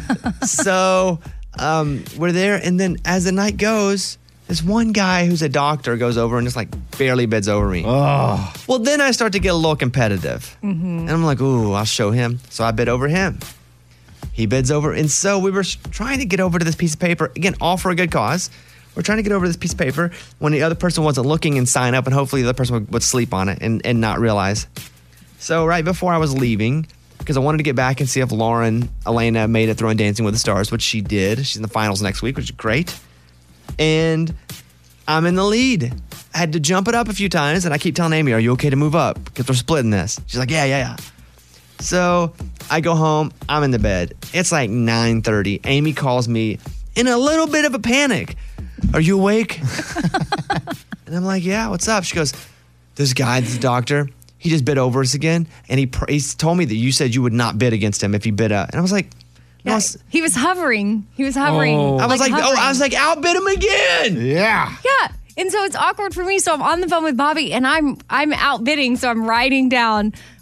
So um, we're there. And then as the night goes, this one guy who's a doctor goes over and just like barely bids over me. Oh. Well, then I start to get a little competitive. Mm-hmm. And I'm like, ooh, I'll show him. So I bid over him. He bids over. And so we were trying to get over to this piece of paper. Again, all for a good cause. We're trying to get over to this piece of paper when the other person wasn't looking and sign up, and hopefully the other person would, would sleep on it and, and not realize. So right before I was leaving, because I wanted to get back and see if Lauren Elena made it through on Dancing with the Stars, which she did. She's in the finals next week, which is great. And I'm in the lead. I had to jump it up a few times, and I keep telling Amy, are you okay to move up? Because we're splitting this. She's like, yeah, yeah, yeah. So I go home. I'm in the bed. It's like nine thirty. Amy calls me in a little bit of a panic. Are you awake? And I'm like, yeah, what's up? She goes, this guy, this doctor, he just bid over us again. And he, pr- he told me that you said you would not bid against him if he bid up. And I was like, no, Yeah, it's- he was hovering. He was hovering. I was like, oh, hovering. I was like, outbid him again. Yeah. Yeah. And so it's awkward for me. So I'm on the phone with Bobby and I'm I'm outbidding. So I'm writing down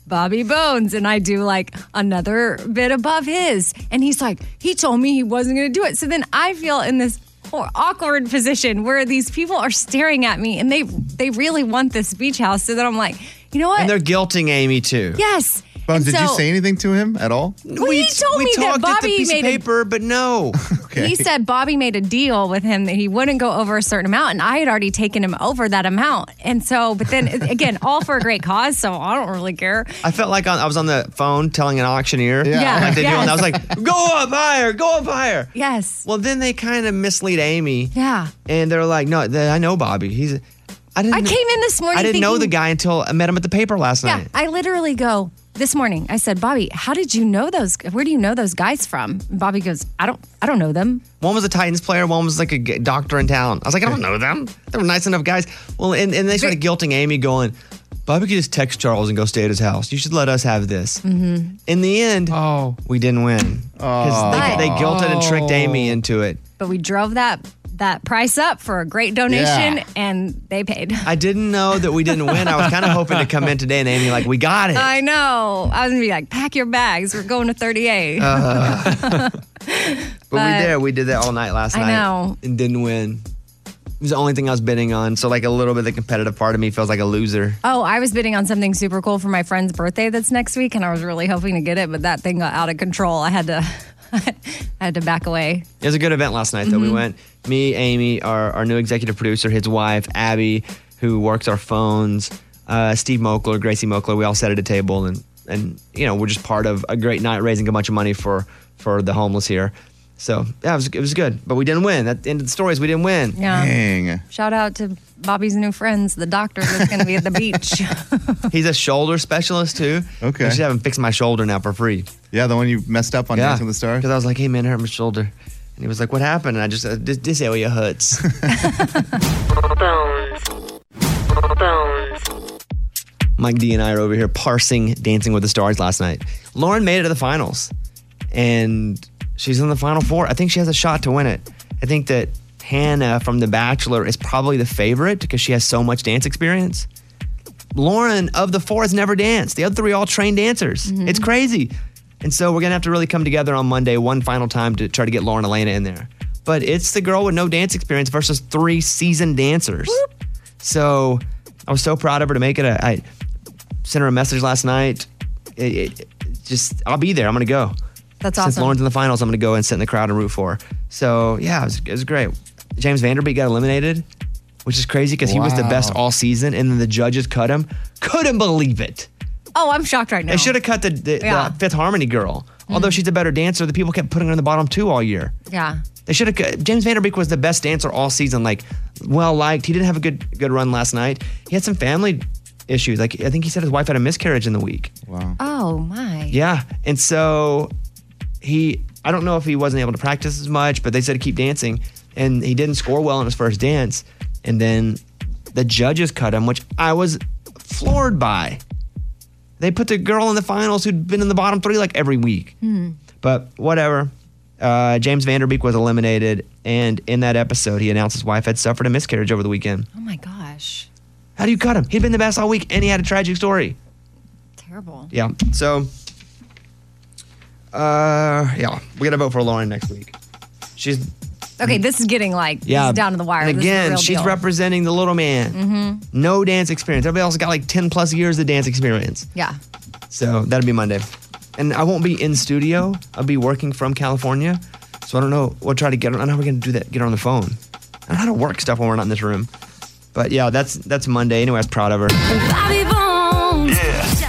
Bobby Bones. And I do like another bit above his. And he's like, he told me he wasn't going to do it. So then I feel in this awkward position where these people are staring at me and they they really want this beach house. So then I'm like, you know what? And they're guilting Amy too. Yes. Bones, And did you so- say anything to him at all? Well, he told me that talked at the Bobby piece of made a paper, but no. Okay. He said Bobby made a deal with him that he wouldn't go over a certain amount, and I had already taken him over that amount. And so, but then again, all for a great cause, so I don't really care. I felt like on, I was on the phone telling an auctioneer. Yeah. Like they do. Yes. And I was like, go up higher, go up higher. Yes. Well, then they kind of mislead Amy. Yeah. And they're like, no, they, I know Bobby. He's. I didn't. I came in this morning I didn't know thinking- the guy until I met him at the paper last Yeah, night. I literally go this morning. I said, Bobby, how did you know those? Where do you know those guys from? And Bobby goes, I don't, I don't know them. One was a Titans player. One was like a g- doctor in town. I was like, I don't know them. They were nice enough guys. Well, and, and they started guilting Amy, going, Bobby could just text Charles and go stay at his house. You should let us have this. Mm-hmm. In the end, oh. we didn't win. Because Oh. they, they guilted and tricked Amy into it. But we drove that that price up for a great donation, Yeah. and they paid. I didn't know that we didn't win. I was kind of hoping to come in today and Amy like, we got it. I know. I was gonna be like, pack your bags. We're going to thirty-eight. Uh, but, we But- did. We did that all night last I night. know. And didn't win. It was the only thing I was bidding on. So like a little bit of the competitive part of me feels like a loser. Oh, I was bidding on something super cool for my friend's birthday that's next week, and I was really hoping to get it, but that thing got out of control. I had to, I had to back away. It was a good event last night, though. We Mhm. went, me, Amy, our, our new executive producer, his wife, Abby, who works our phones, uh, Steve Mokler, Gracie Mokler. We all sat at a table, and, and you know, we're just part of a great night raising a bunch of money for, for the homeless here. So, yeah, it was, it was good. But we didn't win. At the end of the story is we didn't win. Yeah. Dang. Shout out to Bobby's new friends, the doctor that's going to be at the beach. He's a shoulder specialist, too. Okay. I should have him fix my shoulder now for free. Yeah, the one you messed up on Dancing with the Stars? Because I was like, hey, man, I hurt my shoulder. And he was like, what happened? And I just said, this, this area hurts. Mike D and I are over here parsing Dancing with the Stars last night. Lauren made it to the finals. And she's in the final four. I think she has a shot to win it. I think that Hannah from The Bachelor is probably the favorite because she has so much dance experience. Lauren, of the four, has never danced. The other three all trained dancers. It's crazy. And so we're going to have to really come together on Monday one final time to try to get Lauren Elena in there. But it's the girl with no dance experience versus three seasoned dancers. So I was so proud of her to make it. I, I sent her a message last night. It, it, it just, I'll be there. I'm going to go. That's Since awesome. Lauren's in the finals, I'm going to go and sit in the crowd and root for her. So, yeah, it was, it was great. James Vanderbeek got eliminated, which is crazy because he was the Wow. best all season, and then the judges cut him. Couldn't believe it. Oh, I'm shocked right now. They should have cut the, the, Yeah. the Fifth Harmony girl. Although she's a better dancer, the people kept putting her in the bottom two all year. Yeah. They should have. cut- James Vanderbeek was the best dancer all season, like well liked. He didn't have a good good run last night. He had some family issues. Like I think he said his wife had a miscarriage in the week. Wow. Oh, my. Yeah, and so he. I don't know if he wasn't able to practice as much, but they said to keep dancing, and he didn't score well in his first dance. And then the judges cut him, which I was floored by. They put the girl in the finals who'd been in the bottom three like every week. Hmm. But whatever. Uh, James Vanderbeek was eliminated, and in that episode, he announced his wife had suffered a miscarriage over the weekend. Oh, my gosh. How do you cut him? He'd been the best all week, and he had a tragic story. Terrible. Yeah. So, uh, yeah, we got to vote for Lauren next week. She's Okay, this is getting like this yeah is down to the wire. And This is the again, real she's deal. representing the little man. Mm-hmm. No dance experience. Everybody else got like ten plus years of dance experience. Yeah. So that'll be Monday. And I won't be in studio. I'll be working from California. So I don't know. We'll try to get her. I don't know how we're going to do that. Get her on the phone. I don't know how to work stuff when we're not in this room. But yeah, that's that's Monday. Anyway, I was proud of her. Bobby Bones.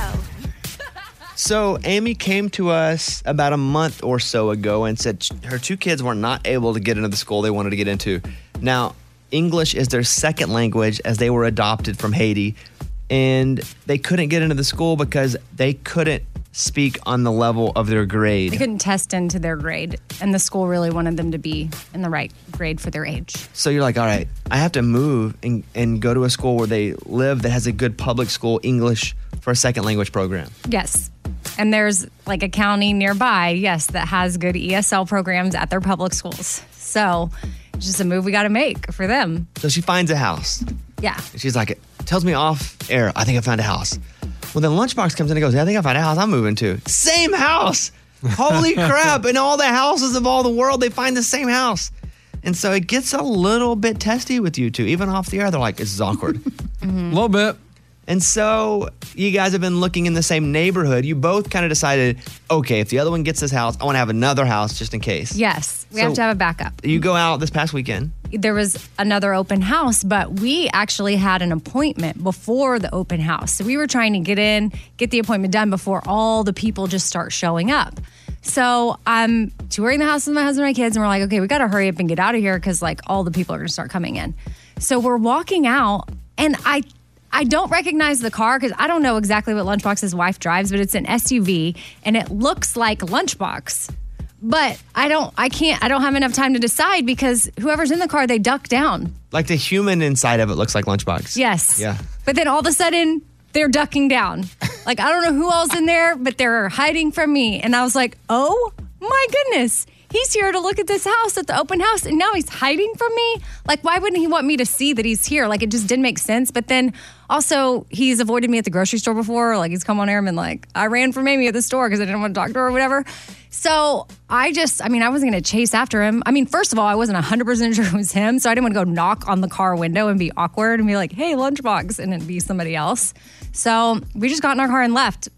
So Amy came to us about a month or so ago and said sh- her two kids were not able to get into the school they wanted to get into. Now, English is their second language as they were adopted from Haiti. And they couldn't get into the school because they couldn't speak on the level of their grade. They couldn't test into their grade, and the school really wanted them to be in the right grade for their age. So you're like, all right, I have to move and, and go to a school where they live that has a good public school English for a second language program. Yes. And there's like a county nearby, yes, that has good E S L programs at their public schools. So it's just a move we got to make for them. So she finds a house. Yeah. And she's like, tells me off air, I think I found a house. Well, then Lunchbox comes in and goes, "Yeah, I think I found a house I'm moving to." Same house. Holy crap. In all the houses of all the world, they find the same house. And so it gets a little bit testy with you two. Even off the air, they're like, "This is awkward." A little bit. And so you guys have been looking in the same neighborhood. You both kind of decided, okay, if the other one gets this house, I want to have another house just in case. Yes, we So- have to have a backup. You go out this past weekend. There was another open house, but we actually had an appointment before the open house. So we were trying to get in, get the appointment done before all the people just start showing up. So I'm touring the house with my husband and my kids, and we're like, okay, we got to hurry up and get out of here because like all the people are going to start coming in. So we're walking out, and I I don't recognize the car because I don't know exactly what Lunchbox's wife drives, but it's an S U V, and it looks like Lunchbox. But I don't, I can't, I don't have enough time to decide because whoever's in the car, they duck down. Like the human inside of it looks like Lunchbox. Yes. Yeah. But then all of a sudden, they're ducking down. Like, I don't know who else in there, but they're hiding from me. And I was like, oh my goodness. He's here to look at this house at the open house, and now he's hiding from me? Like, why wouldn't he want me to see that he's here? Like, it just didn't make sense. But then also, he's avoided me at the grocery store before. Like, he's come on air and been like, I ran from Amy at the store because I didn't want to talk to her or whatever. So I just, I mean, I wasn't going to chase after him. I mean, first of all, I wasn't one hundred percent sure it was him. So I didn't want to go knock on the car window and be awkward and be like, hey, Lunchbox, and it'd be somebody else. So we just got in our car and left.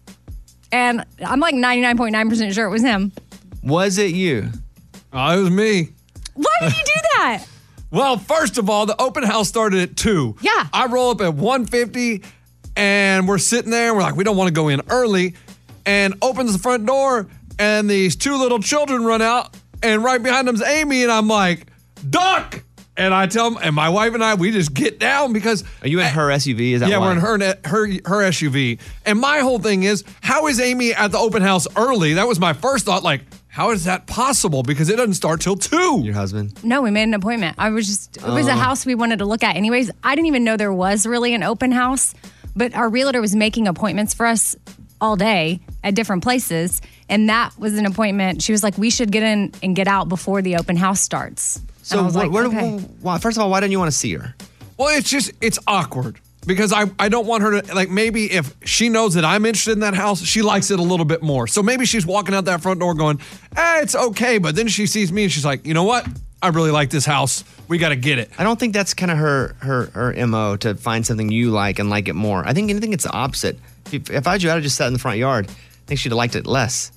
And I'm like ninety-nine point nine percent sure it was him. Was it you? Oh, it was me. Why did you do that? Well, first of all, the open house started at two. Yeah. I roll up at one fifty, and we're sitting there, and we're like, we don't want to go in early, and opens the front door, and these two little children run out, and right behind them's Amy, and I'm like, duck! And I tell them, and my wife and I, we just get down because... Are you in her S U V? Is that yeah, why? we're in her, her her S U V. And my whole thing is, how is Amy at the open house early? That was my first thought, like, how is that possible? Because it doesn't start till two. Your husband? No, we made an appointment. I was just, it was a Oh. house we wanted to look at anyways. I didn't even know there was really an open house, but our realtor was making appointments for us all day at different places. And that was an appointment. She was like, we should get in and get out before the open house starts. So And I was wh- like, where, okay. why, first of all, why don't you want to see her? Well, it's just, it's awkward because I, I don't want her to, like, maybe if she knows that I'm interested in that house, she likes it a little bit more. So maybe she's walking out that front door going, eh, it's okay. But then she sees me and she's like, you know what? I really like this house. We got to get it. I don't think that's kind of her, her her M O to find something you like and like it more. I think anything it's the opposite. If, if I had you, I'd have just sat in the front yard. I think she'd have liked it less.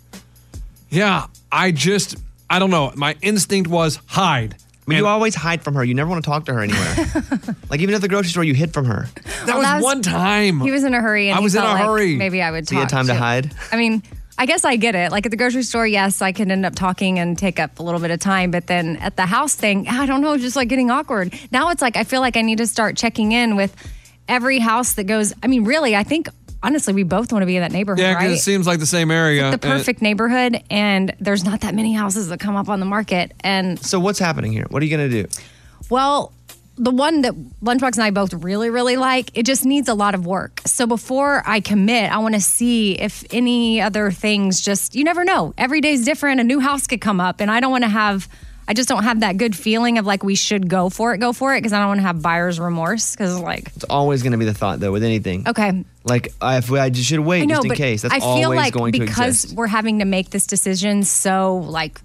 Yeah, I just, I don't know. My instinct was hide. I mean, you always hide from her. You never want to talk to her anywhere. Like even at the grocery store, you hid from her. That Well, was that was- one time. He was in a hurry. And I he was in felt a like hurry. Maybe I would So you talk. had time to too. hide? I mean, I guess I get it. Like at the grocery store, yes, I can end up talking and take up a little bit of time. But then at the house thing, I don't know, just like getting awkward. Now it's like I feel like I need to start checking in with every house that goes. I mean, really, I think honestly, we both want to be in that neighborhood, Yeah, because right? it seems like the same area. the perfect neighborhood, and there's not that many houses that come up on the market. And So what's happening here? What are you going to do? well, the one that Lunchbox and I both really, really like, it just needs a lot of work. So before I commit, I want to see if any other things just, you never know. Every day's different. A new house could come up, and I don't want to have, I just don't have that good feeling of like we should go for it, go for it, because I don't want to have buyer's remorse. Because like, It's always going to be the thought, though, with anything. okay. Like, I, if we, I just should wait I know, just in but case. That's I feel always like going to because exist. we're having to make this decision so like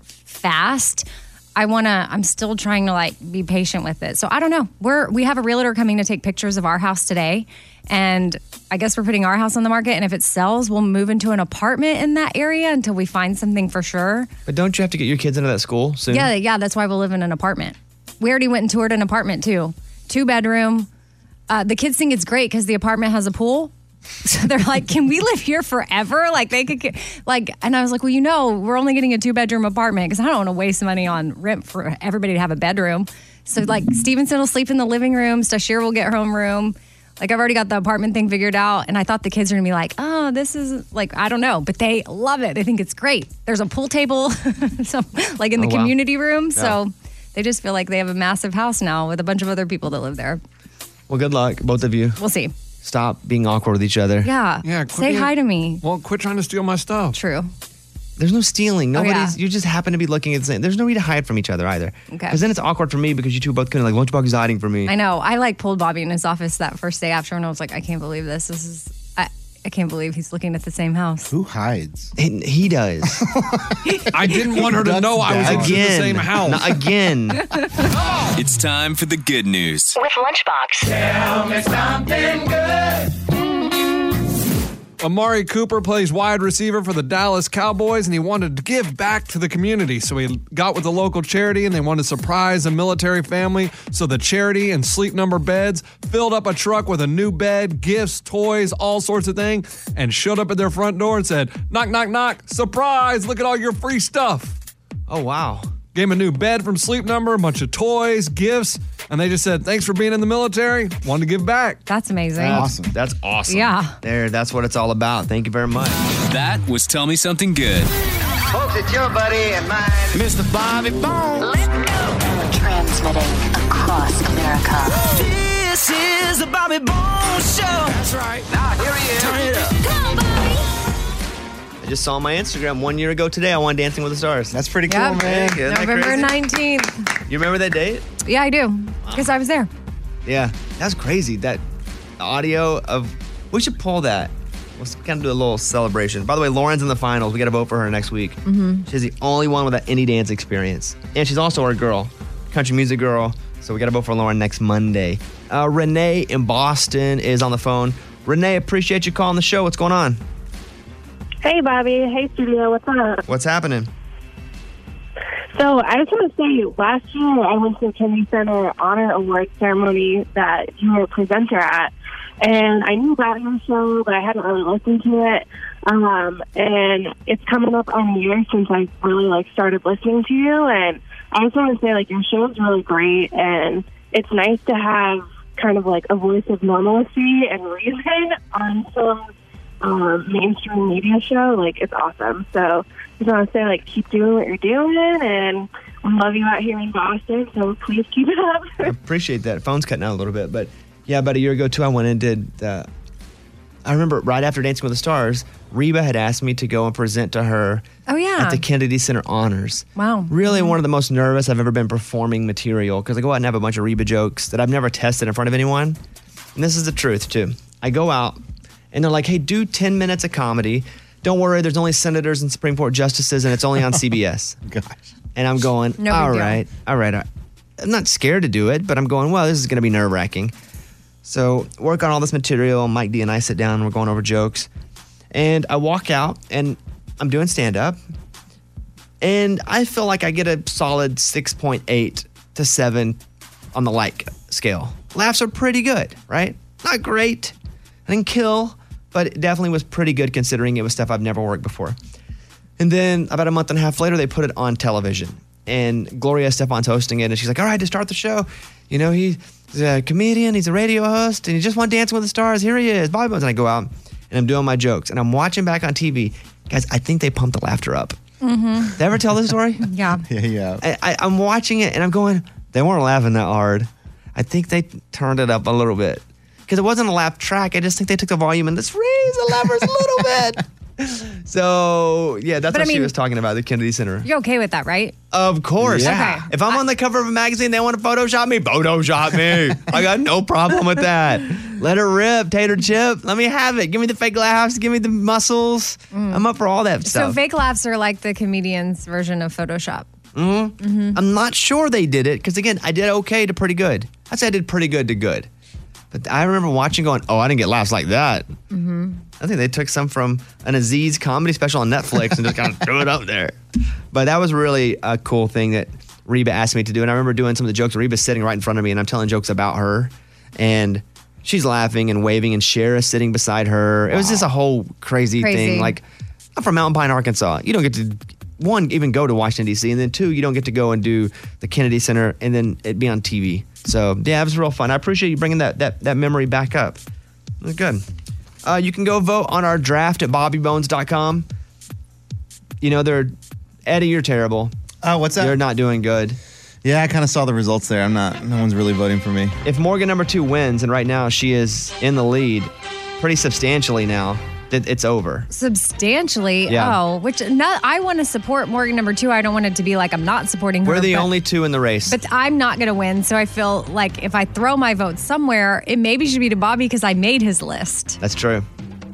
fast, I want to, I'm still trying to like be patient with it. So I don't know. We're, we have a realtor coming to take pictures of our house today. And I guess we're putting our house on the market. And if it sells, we'll move into an apartment in that area until we find something for sure. But don't you have to get your kids into that school soon? Yeah, yeah. That's why we'll live in an apartment. We already went and toured an apartment too. Two bedroom. Uh, the kids think it's great because the apartment has a pool. So they're like, can we live here forever? Like they could get, like, and I was like, well, you know, we're only getting a two bedroom apartment because I don't want to waste money on rent for everybody to have a bedroom. So like Stevenson will sleep in the living room. Stashir will get her own room. Like I've already got the apartment thing figured out. And I thought the kids are gonna be like, oh, this is like, I don't know, but they love it. They think it's great. There's a pool table, so like in the Oh, wow. community room. Yeah. So they just feel like they have a massive house now with a bunch of other people that live there. Well, good luck, both of you. We'll see. Stop being awkward with each other. Yeah. Yeah. quit Say being- hi to me. Well, quit trying to steal my stuff. True. There's no stealing. Oh, Nobody's. yeah. You just happen to be looking at the same. There's no need to hide from each other either. Okay. Because then it's awkward for me because you two both couldn't like Lunchbox is hiding from me. I know. I like pulled Bobby in his office that first day after, and I was like, I can't believe this. This is. I, I can't believe he's looking at the same house. Who hides? He, he does. I didn't want her to know I was in the Again. same house. Not again. It's time for the good news. With Lunchbox. Tell me something good. Amari Cooper plays wide receiver for the Dallas Cowboys, and he wanted to give back to the community. So he got with a local charity, and they wanted to surprise a military family. So the charity and Sleep Number Beds filled up a truck with a new bed, gifts, toys, all sorts of things, and showed up at their front door and said, knock, knock, knock, surprise, look at all your free stuff. Oh, wow. Gave him a new bed from Sleep Number, a bunch of toys, gifts, and they just said, thanks for being in the military. Wanted to give back. That's amazing. Awesome. That's awesome. Yeah. There, that's what it's all about. Thank you very much. That was Tell Me Something Good. Folks, it's your buddy and mine, Mister Bobby Bones. Let's go. Transmitting across America. This is the Bobby Bones Show. That's right. Now, here he is. Turn it up. Come on, Bobby. I just saw on my Instagram one year ago today, I won Dancing with the Stars. That's pretty Yep. cool, man. Isn't that November crazy? nineteenth. You remember that date? Yeah, I do. Because I was there. Yeah. That's crazy. That audio of, we should pull that. Let's kind of do a little celebration. By the way, Lauren's in the finals. We got to vote for her next week. Mm-hmm. She's the only one without any dance experience. And she's also our girl, country music girl. So we got to vote for Lauren next Monday. Uh, Renee in Boston is on the phone. Renee, appreciate you calling the show. What's going on? Hey, Bobby. Hey, studio. What's up? What's happening? So I just want to say, last year I went to the Kennedy Center Honor Award ceremony that you were a presenter at, and I knew about your show, but I hadn't really listened to it. Um, and it's coming up on a year since I really like started listening to you, and I just want to say, like, your show is really great, and it's nice to have kind of like a voice of normalcy and reason on some um, mainstream media show. Like, it's awesome. So I just want to say, like, keep doing what you're doing, and we love you out here in Boston, so please keep it up. I appreciate that. Phone's cutting out a little bit, but yeah, about a year ago too, I went and did. Uh, I remember right after Dancing with the Stars, Reba had asked me to go and present to her. Oh, yeah. At the Kennedy Center Honors. Wow. Really one of the most nervous I've ever been performing material because I go out and have a bunch of Reba jokes that I've never tested in front of anyone. And this is the truth too. I go out and they're like, "Hey, do ten minutes of comedy. Don't worry, there's only senators and Supreme Court justices, and it's only on C B S." Gosh. And I'm going, No big all deal. right, all right, all right. I'm not scared to do it, but I'm going, well, this is going to be nerve wracking. So work on all this material. Mike D and I sit down and we're going over jokes. And I walk out and I'm doing stand up. And I feel like I get a solid six point eight to seven on the like scale. Laughs are pretty good, right? Not great. I didn't kill, but it definitely was pretty good considering it was stuff I've never worked before. And then about a month and a half later, they put it on television. And Gloria Estefan's hosting it. And she's like, all right, to start the show, you know, he's a comedian, he's a radio host, and he just won Dancing with the Stars. Here he is, Bobby Bones. And I go out and I'm doing my jokes. And I'm watching back on T V. Guys, I think they pumped the laughter up. Mm-hmm. Did I ever tell this story? Yeah. Yeah, yeah. I, I, I'm watching it and I'm going, they weren't laughing that hard. I think they turned it up a little bit. Because it wasn't a laugh track. I just think they took the volume and just raised the levers a little bit. So, yeah, that's But what I she mean- was talking about, the Kennedy Center. You're okay with that, right? Of course. Yeah. Okay. If I'm on the cover of a magazine, they want to Photoshop me, Photoshop me. I got no problem with that. Let her rip, tater chip. Let me have it. Give me the fake laughs. Give me the muscles. I'm up for all that So stuff. fake laughs are like the comedian's version of Photoshop. Mm-hmm. Mm-hmm. I'm not sure they did it because, again, I did okay to pretty good. I'd say I did pretty good to good. But I remember watching going, oh, I didn't get laughs like that. Mm-hmm. I think they took some from an Aziz comedy special on Netflix and just kind of threw it up there. But that was really a cool thing that Reba asked me to do. And I remember doing some of the jokes. Reba's sitting right in front of me and I'm telling jokes about her. And she's laughing and waving and Cher is sitting beside her. It was just a whole crazy, Crazy. thing. Like, I'm from Mountain Pine, Arkansas. You don't get to, one, even go to Washington, D C. And then two, you don't get to go and do the Kennedy Center and then it be on T V. So, yeah, it was real fun. I appreciate you bringing that that, that memory back up. It was good. Uh, you can go vote on our draft at bobby bones dot com. You know, they're, Eddie, you're terrible. Oh, what's that? You're not doing good. Yeah, I kind of saw the results there. I'm not, no one's really voting for me. If Morgan number two wins, and right now she is in the lead pretty substantially now, that it's over. Substantially. Yeah. Oh, which not, I want to support Morgan number two. I don't want it to be like I'm not supporting her. We're the but, only two in the race. But I'm not going to win. So I feel like if I throw my vote somewhere, it maybe should be to Bobby because I made his list. That's true.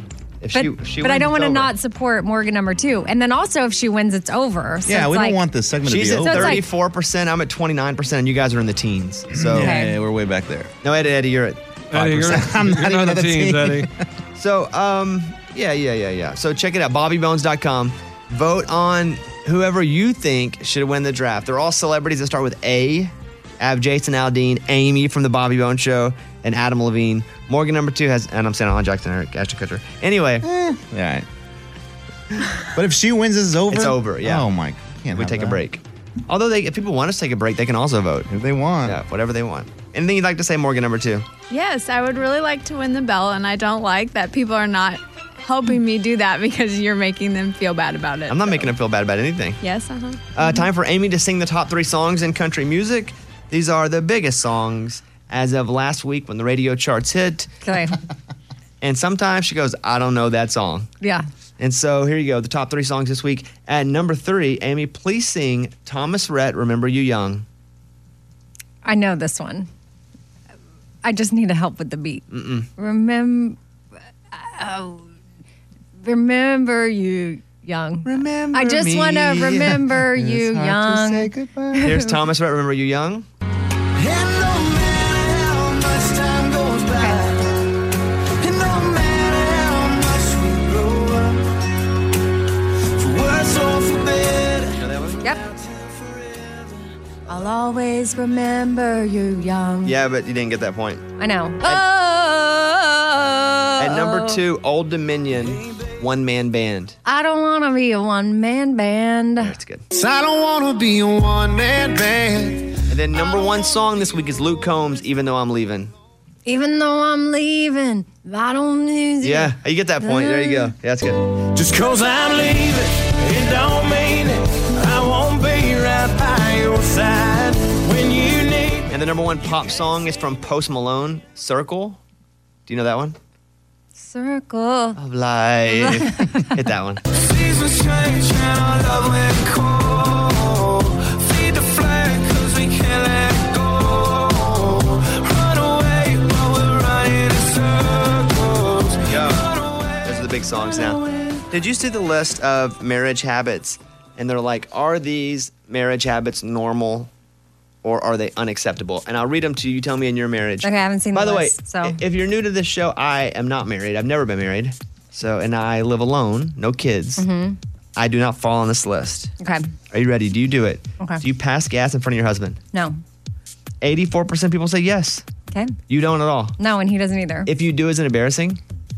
If But, she, if she but I wins, don't it's want to over. not support Morgan number two. And then also, if she wins, it's over. So yeah, it's we like, don't want this segment She's to at be over. thirty-four percent. I'm at twenty-nine percent, and you guys are in the teens. So yeah, yeah, we're way back there. No, Eddie, Eddie, you're at five Eddie, you're- percent. I'm you're not not even in at the the teens, teens, Eddie. So, um, yeah, yeah, yeah, yeah. So check it out, bobby bones dot com. Vote on whoever you think should win the draft. They're all celebrities that start with A. I have Jason Aldean, Amy from the Bobby Bones Show, and Adam Levine. Morgan number two has, and I'm saying Alan Jackson, Eric Ashton Kutcher. Anyway. Eh, yeah. But if she wins, this is over? It's over, yeah. Oh, my. Can't we have take a that. break. Although they, if people want us to take a break, they can also vote. If they want. Yeah, whatever they want. Anything you'd like to say, Morgan number two? Yes, I would really like to win the bell, and I don't like that people are not helping me do that because you're making them feel bad about it. I'm not making them feel bad about anything. Yes, uh-huh. Uh, time for Amy to sing the top three songs in country music. These are the biggest songs as of last week when the radio charts hit. Okay. And sometimes she goes, I don't know that song. Yeah. And so here you go, the top three songs this week. At number three, Amy, please sing Thomas Rhett, Remember You Young. I know this one. I just need to help with the beat. Mm-mm. Remember, oh, remember you young. Remember I just me. want to remember It's you hard to young. say goodbye. Here's Thomas Rhett, Remember You Young. Yep. I'll always remember you young. Yeah, but you didn't get that point. I know. At Oh. number two, Old Dominion, One Man Band. I don't want to be a one man band. That's good. I don't want to be a one man band. And then number one song this week is Luke Combs, Even Though I'm Leaving. Even though I'm leaving, I don't need you. Yeah, you get that point. There you go. Yeah, that's good. Just cause I'm leaving, it don't mean it. I won't be right by your side when you need. And the number one pop song is from Post Malone, Circle. Do you know that one? Circle of life. Hit that one. Seasons change and our love went cold. Feed the flag cause we can't let go. Run away while we're running in circles. Yo, those are the big songs now. Did you see the list of marriage habits? And they're like, are these marriage habits normal or are they unacceptable? And I'll read them to you. You tell me in your marriage. Okay, I haven't seen By the, the list, way, so. i- if you're new to this show, I am not married. I've never been married. So, and I live alone, no kids. Mhm. I do not fall on this list. Okay. Are you ready? Do you do it? Okay. Do you pass gas in front of your husband? No. eighty-four percent people say yes. Okay. You don't at all. No, and he doesn't either. If you do, is it embarrassing?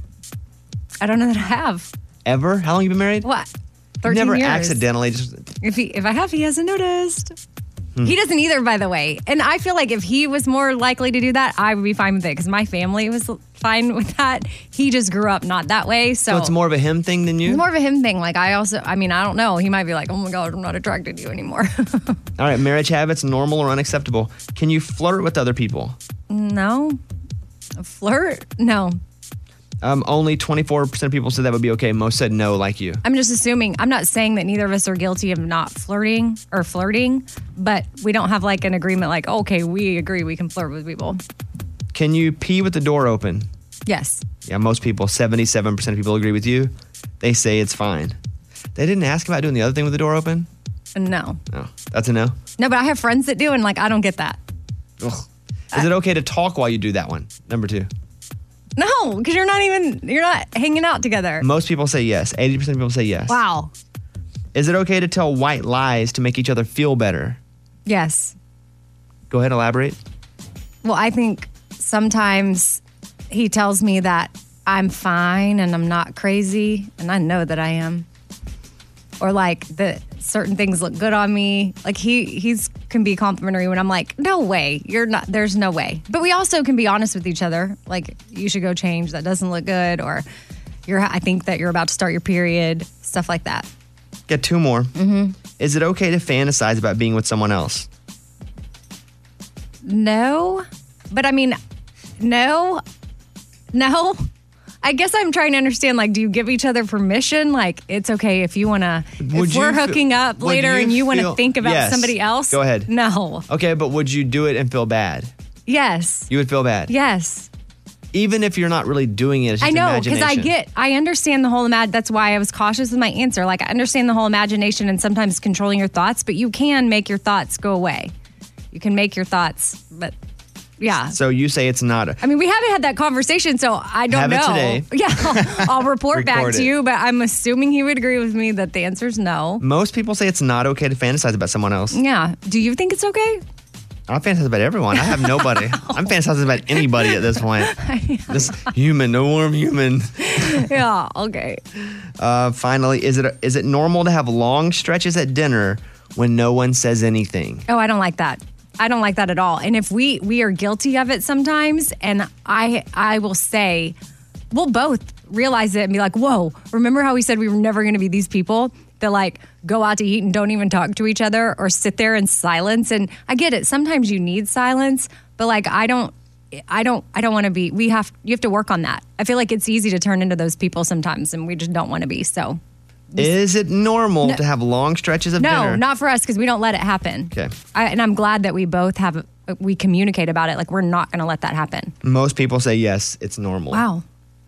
I don't know that I have. Ever? How long you been married? What? You've thirteen never years. accidentally just. If he, if I have, he hasn't noticed. Hmm. He doesn't either, by the way. And I feel like if he was more likely to do that, I would be fine with it because my family was fine with that. He just grew up not that way, so, So it's more of a him thing than you? it's more of a him thing. Like I also, I mean, I don't know. He might be like, "Oh my god, I'm not attracted to you anymore." All right, marriage habits, normal or unacceptable. Can you flirt with other people? No, a flirt? No. Um, only twenty-four percent of people said that would be okay. Most said no, like you. I'm just assuming. I'm not saying that neither of us are guilty of not flirting or flirting, but we don't have like an agreement. Like, okay, we agree we can flirt with people. Can you pee with the door open? Yes. Yeah, most people, seventy-seven percent of people agree with you. They say it's fine. They didn't ask about doing the other thing with the door open? No. No, that's a no. No, but I have friends that do, and like I don't get that. Ugh. Is it okay to talk while you do that one? Number two. No, because you're not even you're not hanging out together. Most people say yes. eighty percent of people say yes. Wow. Is it okay to tell white lies to make each other feel better? Yes. Go ahead, elaborate. Well, I think sometimes he tells me that I'm fine and I'm not crazy, and I know that I am. Or like that certain things look good on me. Like he he's can be complimentary when I'm like, no way, you're not. There's no way. But we also can be honest with each other. Like you should go change. That doesn't look good. Or you're. I think that you're about to start your period. Stuff like that. Get two more. Mm-hmm. Is it okay to fantasize about being with someone else? No, but I mean, no, no. I guess I'm trying to understand, like, do you give each other permission? Like, it's okay if you want to, Would if we're you feel- hooking up would later you and you want to feel- think about Yes. somebody else? Go ahead. No. Okay, but would you do it and feel bad? Yes. You would feel bad. Yes. Even if you're not really doing it, it's just I know, because I imagination. get, I understand the whole imag. That's why I was cautious with my answer. Like, I understand the whole imagination and sometimes controlling your thoughts, but you can make your thoughts go away. You can make your thoughts, but yeah. So you say it's not. A, I mean, we haven't had that conversation, so I don't Have it know. today. Yeah, I'll, I'll report back Record to it. you, but I'm assuming he would agree with me that the answer is no. most people say it's not okay to fantasize about someone else. Yeah. Do you think it's okay? I fantasize about everyone. I have nobody. I'm fantasizing about anybody at this point. This human, no warm human. Yeah. Okay. Uh, finally, is it is it normal to have long stretches at dinner when no one says anything? Oh, I don't like that. I don't like that at all. And if we we are guilty of it sometimes, and I I will say, we'll both realize it and be like, whoa, remember how we said we were never going to be these people that like go out to eat and don't even talk to each other or sit there in silence? And I get it. Sometimes you need silence, but like I don't I don't I don't want to be we have you have to work on that. I feel like it's easy to turn into those people sometimes, and we just don't want to be. So Is it normal No. to have long stretches of no, dinner? not for us, because we don't let it happen. Okay. I, and I'm glad that we both have we communicate about it. Like, we're not going to let that happen. Most people say yes, it's normal. Wow.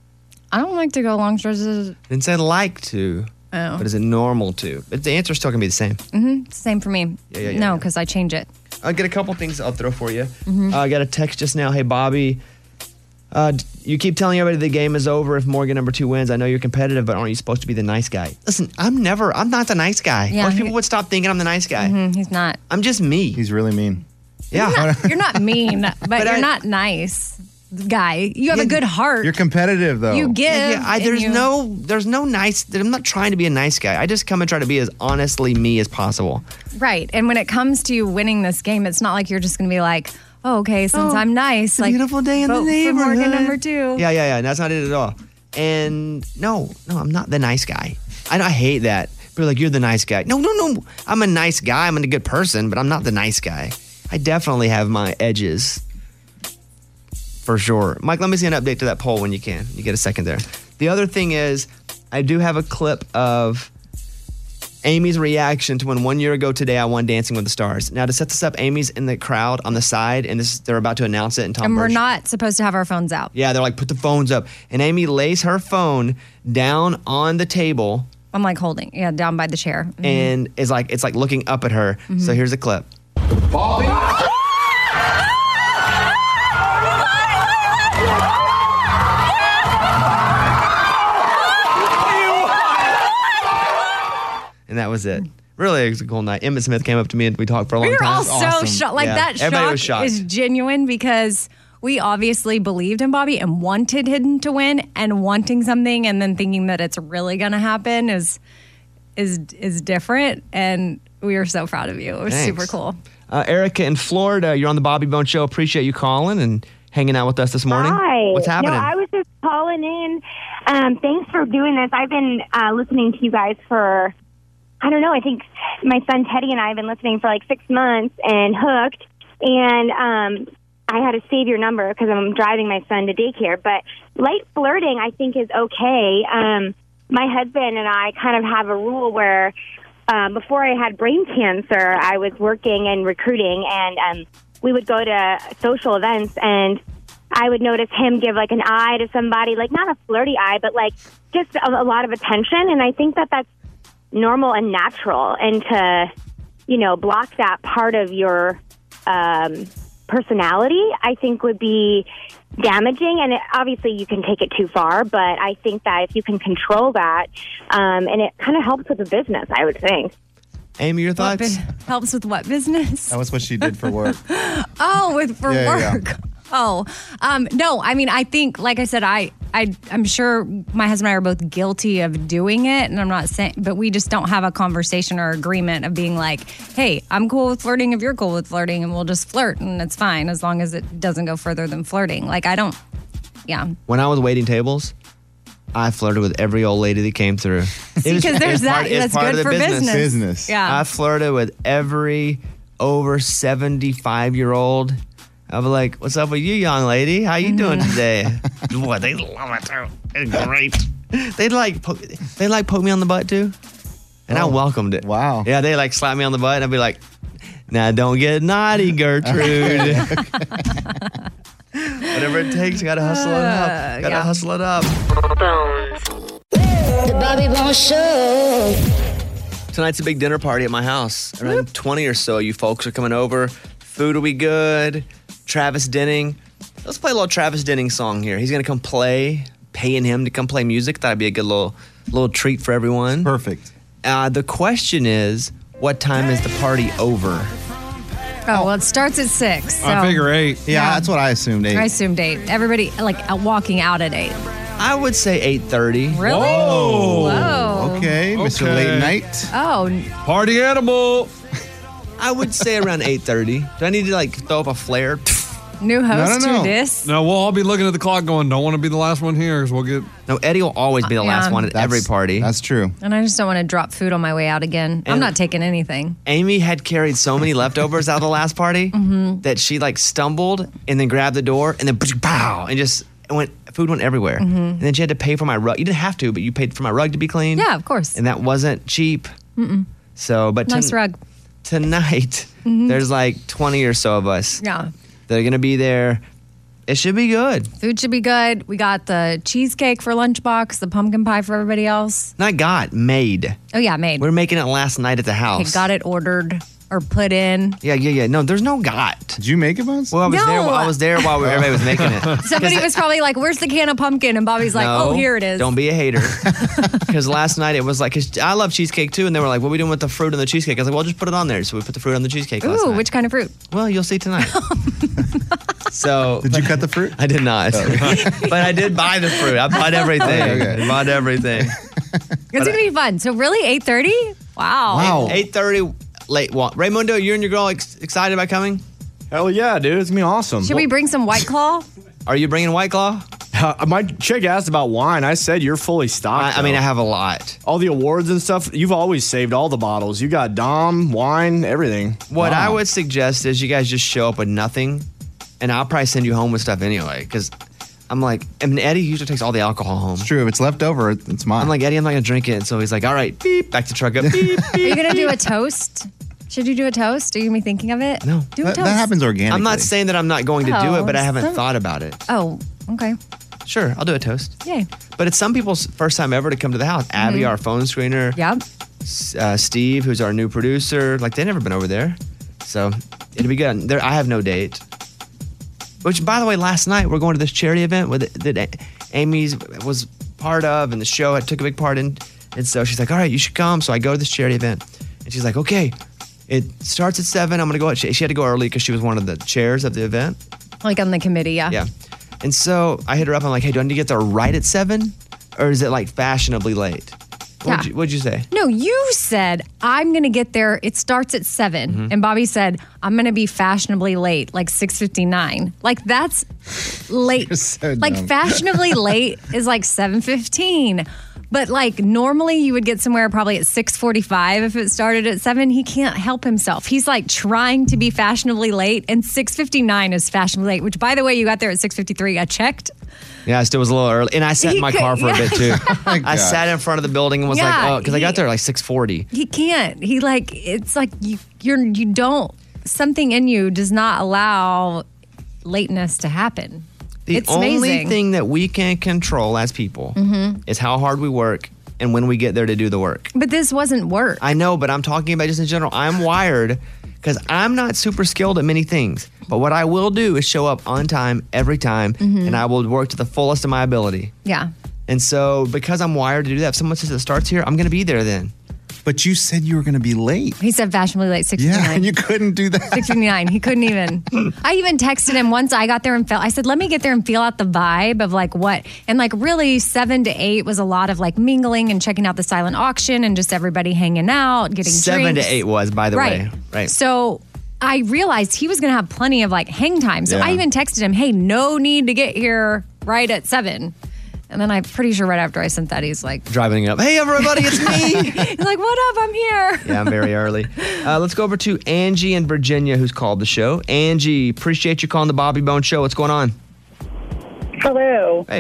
I don't like to go long stretches. Didn't say like to, Oh. but is it normal to? But the answer's still gonna be the same. Mm-hmm. Same for me. Yeah, yeah, yeah, no, yeah. because I change it. I'll get a couple things I'll throw for you. Mhm. Uh, I got a text just now. Hey, Bobby, uh, d- you keep telling everybody the game is over if Morgan number two wins. I know you're competitive, but aren't you supposed to be the nice guy? Listen, I'm never, I'm not the nice guy. Yeah, Most he- people would stop thinking I'm the nice guy. Mhm, he's not. I'm just me. He's really mean. Yeah. You're not, you're not mean, but, But you're I- not nice guy. You have a good heart. You're competitive, though. You give. Yeah, yeah, I, and there's you- no, there's no nice. I'm not trying to be a nice guy. I just come and try to be as honestly me as possible. Right. And when it comes to winning this game, it's not like you're just going to be like, oh, okay, since Oh, I'm nice, it's a like beautiful day in the vote for Morgan neighborhood. number two. Yeah, yeah, yeah. That's not it at all. And no, no, I'm not the nice guy. I, I hate that. People are like, you're the nice guy. No, no, no. I'm a nice guy. I'm a good person, but I'm not the nice guy. I definitely have my edges. For sure. Mike, let me see an update to that poll when you can. You get a second there. The other thing is, I do have a clip of Amy's reaction to when one year ago today I won Dancing with the Stars. Now, to set this up, Amy's in the crowd on the side, and this they're about to announce it. And Tom And we're Burch- not supposed to have our phones out. Yeah, they're like, put the phones up. And Amy lays her phone down on the table I'm like holding, yeah, down by the chair. Mhm. and is like, it's like looking up at her. Mhm. So here's a clip. And that was it. Really, it was a cool night. Emmett Smith came up to me and we talked for a long We were time. all so shocked. Like Yeah, that everybody shock was shocked. is genuine because we obviously believed in Bobby and wanted him to win, and wanting something and then thinking that it's really going to happen is is is different. And we were so proud of you. It was Thanks. super cool. Uh, Erica in Florida, you're on the Bobby Bone Show. Appreciate you calling and hanging out with us this morning. Hi. What's happening? No, I was just calling in. Um, thanks for doing this. I've been uh, listening to you guys for, I don't know, I think my son Teddy and I have been listening for like six months and hooked. And um, I had to save your number because I'm driving my son to daycare. But light flirting, I think, is okay. Um, my husband and I kind of have a rule where um, before I had brain cancer, I was working and recruiting, and um, we would go to social events, and I would notice him give like an eye to somebody, like not a flirty eye, but like just a, a lot of attention. And I think that that's normal and natural. And to, you know, block that part of your um, personality, I think would be damaging. And it, obviously you can take it too far, but I think that if you can control that, um, and it kind of helps with the business, I would think. Amy, your What thoughts? bu- helps with what business? That was what she did for work. Oh, with for Yeah, yeah, work. Oh, um, no. I mean, I think, like I said, I, I, I'm sure my husband and I are both guilty of doing it, and I'm not saying, but we just don't have a conversation or agreement of being like, "Hey, I'm cool with flirting if you're cool with flirting, and we'll just flirt, and it's fine as long as it doesn't go further than flirting." Like, I don't. Yeah. When I was waiting tables, I flirted with every old lady that came through. See, 'cause there's that- that's part good of the for business. Business. Yeah. I flirted with every over seventy-five year old. I'd be like, "What's up with you, young lady? How you doing today?" Boy, they love it too. It's great. They'd like, poke, they like poke me on the butt too, and I Oh, welcomed it. Wow. Yeah, they like slap me on the butt, and I'd be like, "Now don't get naughty, Gertrude." Whatever it takes, gotta hustle it up. Gotta yeah. hustle it up. The Bobby Bones Show. Tonight's a big dinner party at my house. Around twenty or so you folks are coming over. Food will be good. Travis Denning. Let's play a little Travis Denning song here. He's going to come play, paying him to come play music. That'd be a good little little treat for everyone. Perfect. Uh, the question is, what time is the party over? Oh, well, it starts at six. So I figure eight. Yeah, Yeah. that's what I assumed. Eight. I assumed eight. Everybody, like, uh, walking out at eight. I would say eight thirty. Really? Whoa. Whoa. Okay, Mister Okay. Late Night. Oh, Party animal. I would say around eight thirty. Do I need to like throw up a flare? new host no, no. to this. No, we'll all be looking at the clock going, don't want to be the last one here because we'll get. No, Eddie will always be the Yeah. last one at That's- every party. That's true. And I just don't want to drop food on my way out again. I'm And- not taking anything. Amy had carried so many leftovers out of the last party Mm-hmm. that she like stumbled and then grabbed the door and then pow and just went. Food went everywhere. Mm-hmm. And then she had to pay for my rug. You didn't have to, but you paid for my rug to be cleaned. Yeah, of course. And that wasn't cheap. Mm-mm. So, but Nice ton- rug. tonight there's like twenty or so of us. Yeah. They're gonna be there. It should be good. Food should be good. We got the cheesecake for lunchbox, the pumpkin pie for everybody else. Not got, made. Oh, yeah, made. We are making it last night at the house. Okay, got it ordered or put in. Yeah, yeah, yeah. No, there's no got. Did you make it, Bones? Well, I was No. there. I was there while everybody was making it. Somebody was probably like, where's the can of pumpkin? And Bobby's like, No, oh, here it is. Don't be a hater. Because last night it was like, cause I love cheesecake too, and they were like, "What are we doing with the fruit and the cheesecake?" I was like, "Well, just put it on there." So we put the fruit on the cheesecake last Ooh, night. which kind of fruit? Well, you'll see tonight. So Did you cut the fruit? I did not, but I did buy the fruit. I bought everything. Okay. I bought everything. It's going to be fun. So really, eight thirty? Wow. Wow. Eight thirty late. Well, Raymundo, you and your girl ex- excited about coming? Hell yeah, dude. It's going to be awesome. Should we bring some White Claw? Are you bringing White Claw? Uh, my chick asked about wine. I said you're fully stocked. I, I mean, I though. have a lot. all the awards and stuff. You've always saved all the bottles. You got Dom, wine, everything. What Wow. I would suggest is you guys just show up with nothing, and I'll probably send you home with stuff anyway. Because I'm like, I mean, Eddie usually takes all the alcohol home. It's true. If it's left over, it's mine. I'm like, Eddie, I'm not gonna drink it. So he's like, all right, beep, back to truck up. Beep, Are you going to do a toast? Should you do a toast? Are you going to be thinking of it? No. Do a that, toast. that happens organically. I'm not saying that I'm not going to do it, but I haven't Oh, some- thought about it. Oh, okay. Sure, I'll do a toast. Yay. But it's some people's first time ever to come to the house. Abby, our phone screener. Yep. S- Uh, Steve, who's our new producer. Like, they've never been over there. So it'll be good. There, I have no date. Which, by the way, last night we're going to this charity event with that Amy's was part of, and the show I took a big part in. And so she's like, "All right, you should come." So I go to this charity event, and she's like, "Okay, it starts at seven. I'm gonna go." She, she had to go early because she was one of the chairs of the event. Like on the committee, yeah. Yeah, and so I hit her up. I'm like, "Hey, do I need to get there right at seven, or is it like fashionably late?" What'd, Yeah. you, what'd you say? No, you said, I'm going to get there. It starts at seven. Mm-hmm. And Bobby said, I'm going to be fashionably late, like six fifty-nine. Like, that's late. so like, dumb. fashionably late is like seven fifteen. But, like, normally you would get somewhere probably at six forty-five if it started at seven. He can't help himself. He's, like, trying to be fashionably late. And six fifty-nine is fashionably late, which, by the way, you got there at six fifty-three. I checked. Yeah, I still was a little early, and I sat in He my could- car for a bit too. my I God. sat in front of the building and was like, Yeah, "Oh," because I got he- there at like six forty. He can't. He like it's like you you're you don't something in you does not allow lateness to happen. The it's only amazing. thing that we can control as people Mhm. is how hard we work and when we get there to do the work. But this wasn't work. I know, but I'm talking about just in general. I'm wired because I'm not super skilled at many things. But what I will do is show up on time every time, Mhm. and I will work to the fullest of my ability. Yeah. And so, because I'm wired to do that, if someone says it starts here, I'm going to be there then. But you said you were going to be late. He said fashionably late six Yeah, fifty-nine. and you couldn't do that. six fifty-nine. He couldn't even. I even texted him once I got there and felt, I said, let me get there and feel out the vibe of like what. And like really seven to eight was a lot of like mingling and checking out the silent auction and just everybody hanging out, getting Seven drinks. to eight was, by the Right. way. Right. So I realized he was going to have plenty of like hang time. So Yeah. I even texted him, hey, no need to get here right at seven. And then I'm pretty sure right after I sent that, he's like, Driving up. Hey, everybody, it's me. he's like, what up? I'm here. Yeah, I'm very early. Uh, let's go over to Angie in Virginia, who's called the show. Angie, appreciate you calling the Bobby Bone Show. What's going on? Hello. Hey.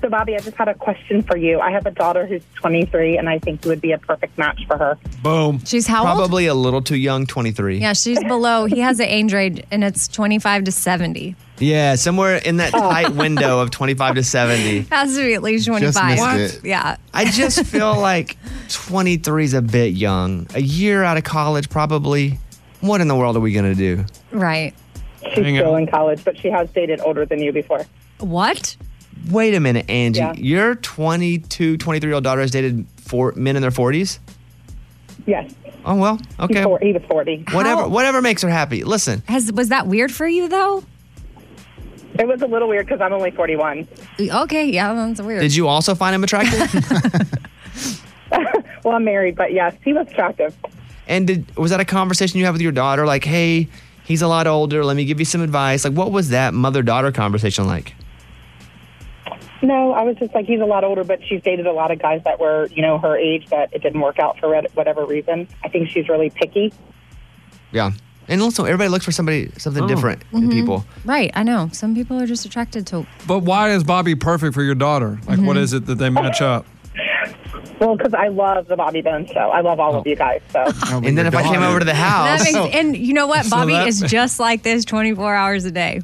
So, Bobby, I just had a question for you. I have a daughter who's twenty-three, and I think you would be a perfect match for her. Boom. She's how old? Probably a little too young, twenty-three. Yeah, she's below. He has an age range, and it's twenty-five to seventy. Yeah, somewhere in that tight window of twenty-five to seventy. Has to be at least twenty-five. missed it. Yeah. I just feel like twenty-three is a bit young. A year out of college, probably. What in the world are we going to do? Right. She's still in college, but she has dated older than you before. What? Wait a minute, Angie. Yeah. Your twenty-two, twenty-three-year-old daughter has dated four men in their forties? Yes. Oh, well, okay. He's four, he was forty. Whatever, whatever makes her happy. Listen. Has Was that weird for you, though? It was a little weird because I'm only forty-one. Okay, yeah, that's weird. Did you also find him attractive? Well, I'm married, but yes, he was attractive. And did, was that a conversation you had with your daughter? Like, hey, he's a lot older. Let me give you some advice. Like, what was that mother-daughter conversation like? No, I was just like, he's a lot older, but she's dated a lot of guys that were, you know, her age that it didn't work out for whatever reason. I think she's really picky. Yeah. And also, everybody looks for somebody, something Oh. different in Mhm. people. Right, I know. Some people are just attracted to. But why is Bobby perfect for your daughter? Like, what is it that they match up? Well, because I love the Bobby Bones show. I love all of you guys. So. And then if I came over to the house. That makes, and you know what? So Bobby that- is just like this twenty-four hours a day.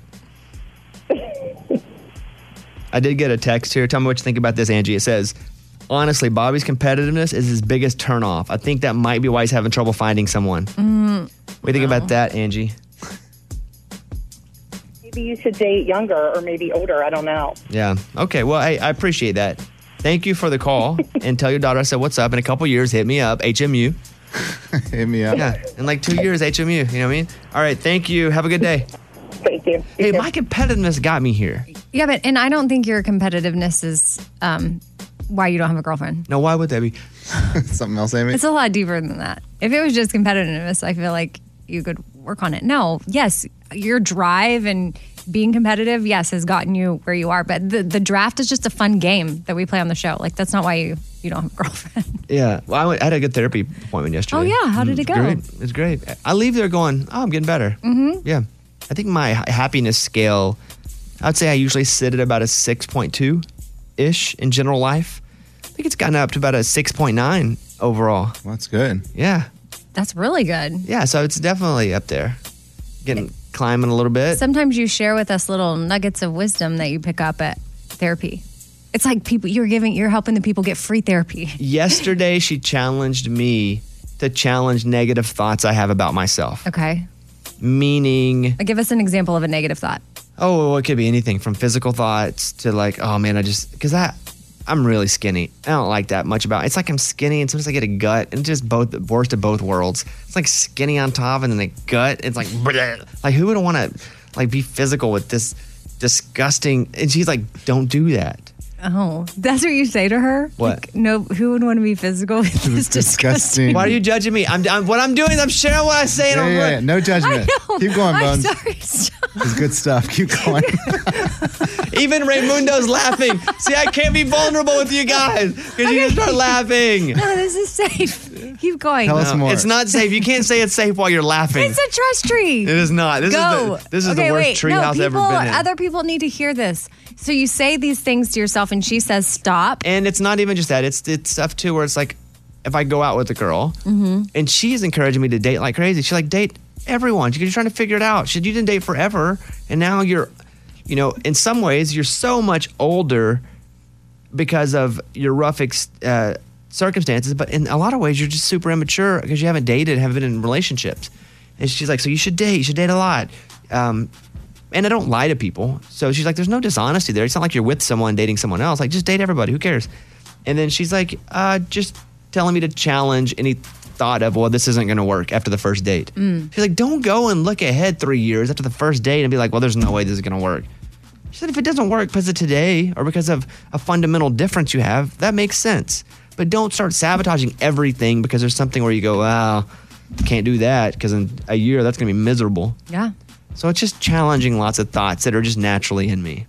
I did get a text here. Tell me what you think about this, Angie. It says, honestly, Bobby's competitiveness is his biggest turnoff. I think that might be why he's having trouble finding someone. Mm, What do you think about that, Angie? Maybe you should date younger or maybe older. I don't know. Yeah. Okay. Well, I, I appreciate that. Thank you for the call. And tell your daughter I said, what's up? In a couple years, hit me up. H M U. Hit me up. Yeah. In like two years, H M U. You know what I mean? All right. Thank you. Have a good day. Thank you. Hey, my competitiveness got me here. Yeah, but and I don't think your competitiveness is um, why you don't have a girlfriend. No, why would that be? Something else, Amy? It's a lot deeper than that. If it was just competitiveness, I feel like you could work on it. No, yes, your drive and being competitive, yes, has gotten you where you are. But the, the draft is just a fun game that we play on the show. Like, that's not why you, you don't have a girlfriend. Yeah. Well, I, went, I had a good therapy appointment yesterday. Oh, yeah. How did it It's go? Great. It's great. I leave there going, oh, I'm getting better. Mm-hmm. Yeah. I think my ha- happiness scale, I'd say I usually sit at about a six point two ish in general life. I think it's gotten up to about a six point nine overall. Well, that's good. Yeah. That's really good. Yeah. So it's definitely up there. Getting climbing a little bit. Sometimes you share with us little nuggets of wisdom that you pick up at therapy. It's like people you're giving, you're helping the people get free therapy. Yesterday, she challenged me to challenge negative thoughts I have about myself. Okay. Meaning, Like, give us an example of a negative thought. oh, well, it could be anything from physical thoughts to like, oh man, I just, because I, I'm really skinny. I don't like that much about it. It's like I'm skinny and sometimes I get a gut and just both, the worst of both worlds. It's like skinny on top and then a gut. It's like, bleh. Like who would want to like be physical with this disgusting, and she's like, don't do that. Oh, that's what you say to her? What? Like, no, who would want to be physical with this disgusting? Why are you judging me? I'm, I'm what I'm doing is I'm sharing what I say. and Yeah, I'm yeah, like- yeah. No judgment. Keep going, I'm Bones. sorry. Stop. It's good stuff. Keep going. Even Raymundo's laughing. See, I can't be vulnerable with you guys because you just start laughing. No, this is safe. Keep going. No, It's not safe. You can't say it's safe while you're laughing. It's a trust tree. It is not. This Go. is the, this is okay, the worst wait. treehouse no, ever people, been in. Other people need to hear this. So you say these things to yourself, and she says, "Stop." And it's not even just that. It's it's stuff too where it's like, if I go out with a girl Mm-hmm. and she's encouraging me to date like crazy, she's like, date everyone. You're trying to figure it out. She, you didn't date forever, and now you're, you know, in some ways you're so much older because of your rough ex, uh, circumstances, but in a lot of ways you're just super immature because you haven't dated, haven't been in relationships. And she's like, so you should date. You should date a lot. Um, and I don't lie to people. So she's like, there's no dishonesty there. It's not like you're with someone dating someone else. Like, just date everybody. Who cares? And then she's like, uh, just telling me to challenge any thought of, well, this isn't going to work after the first date. Mm. She's like, don't go and look ahead three years after the first date and be like, well, there's no way this is going to work. She said, if it doesn't work because of today or because of a fundamental difference you have, that makes sense. But don't start sabotaging everything because there's something where you go, wow, can't do that because in a year that's going to be miserable. Yeah. So it's just challenging lots of thoughts that are just naturally in me.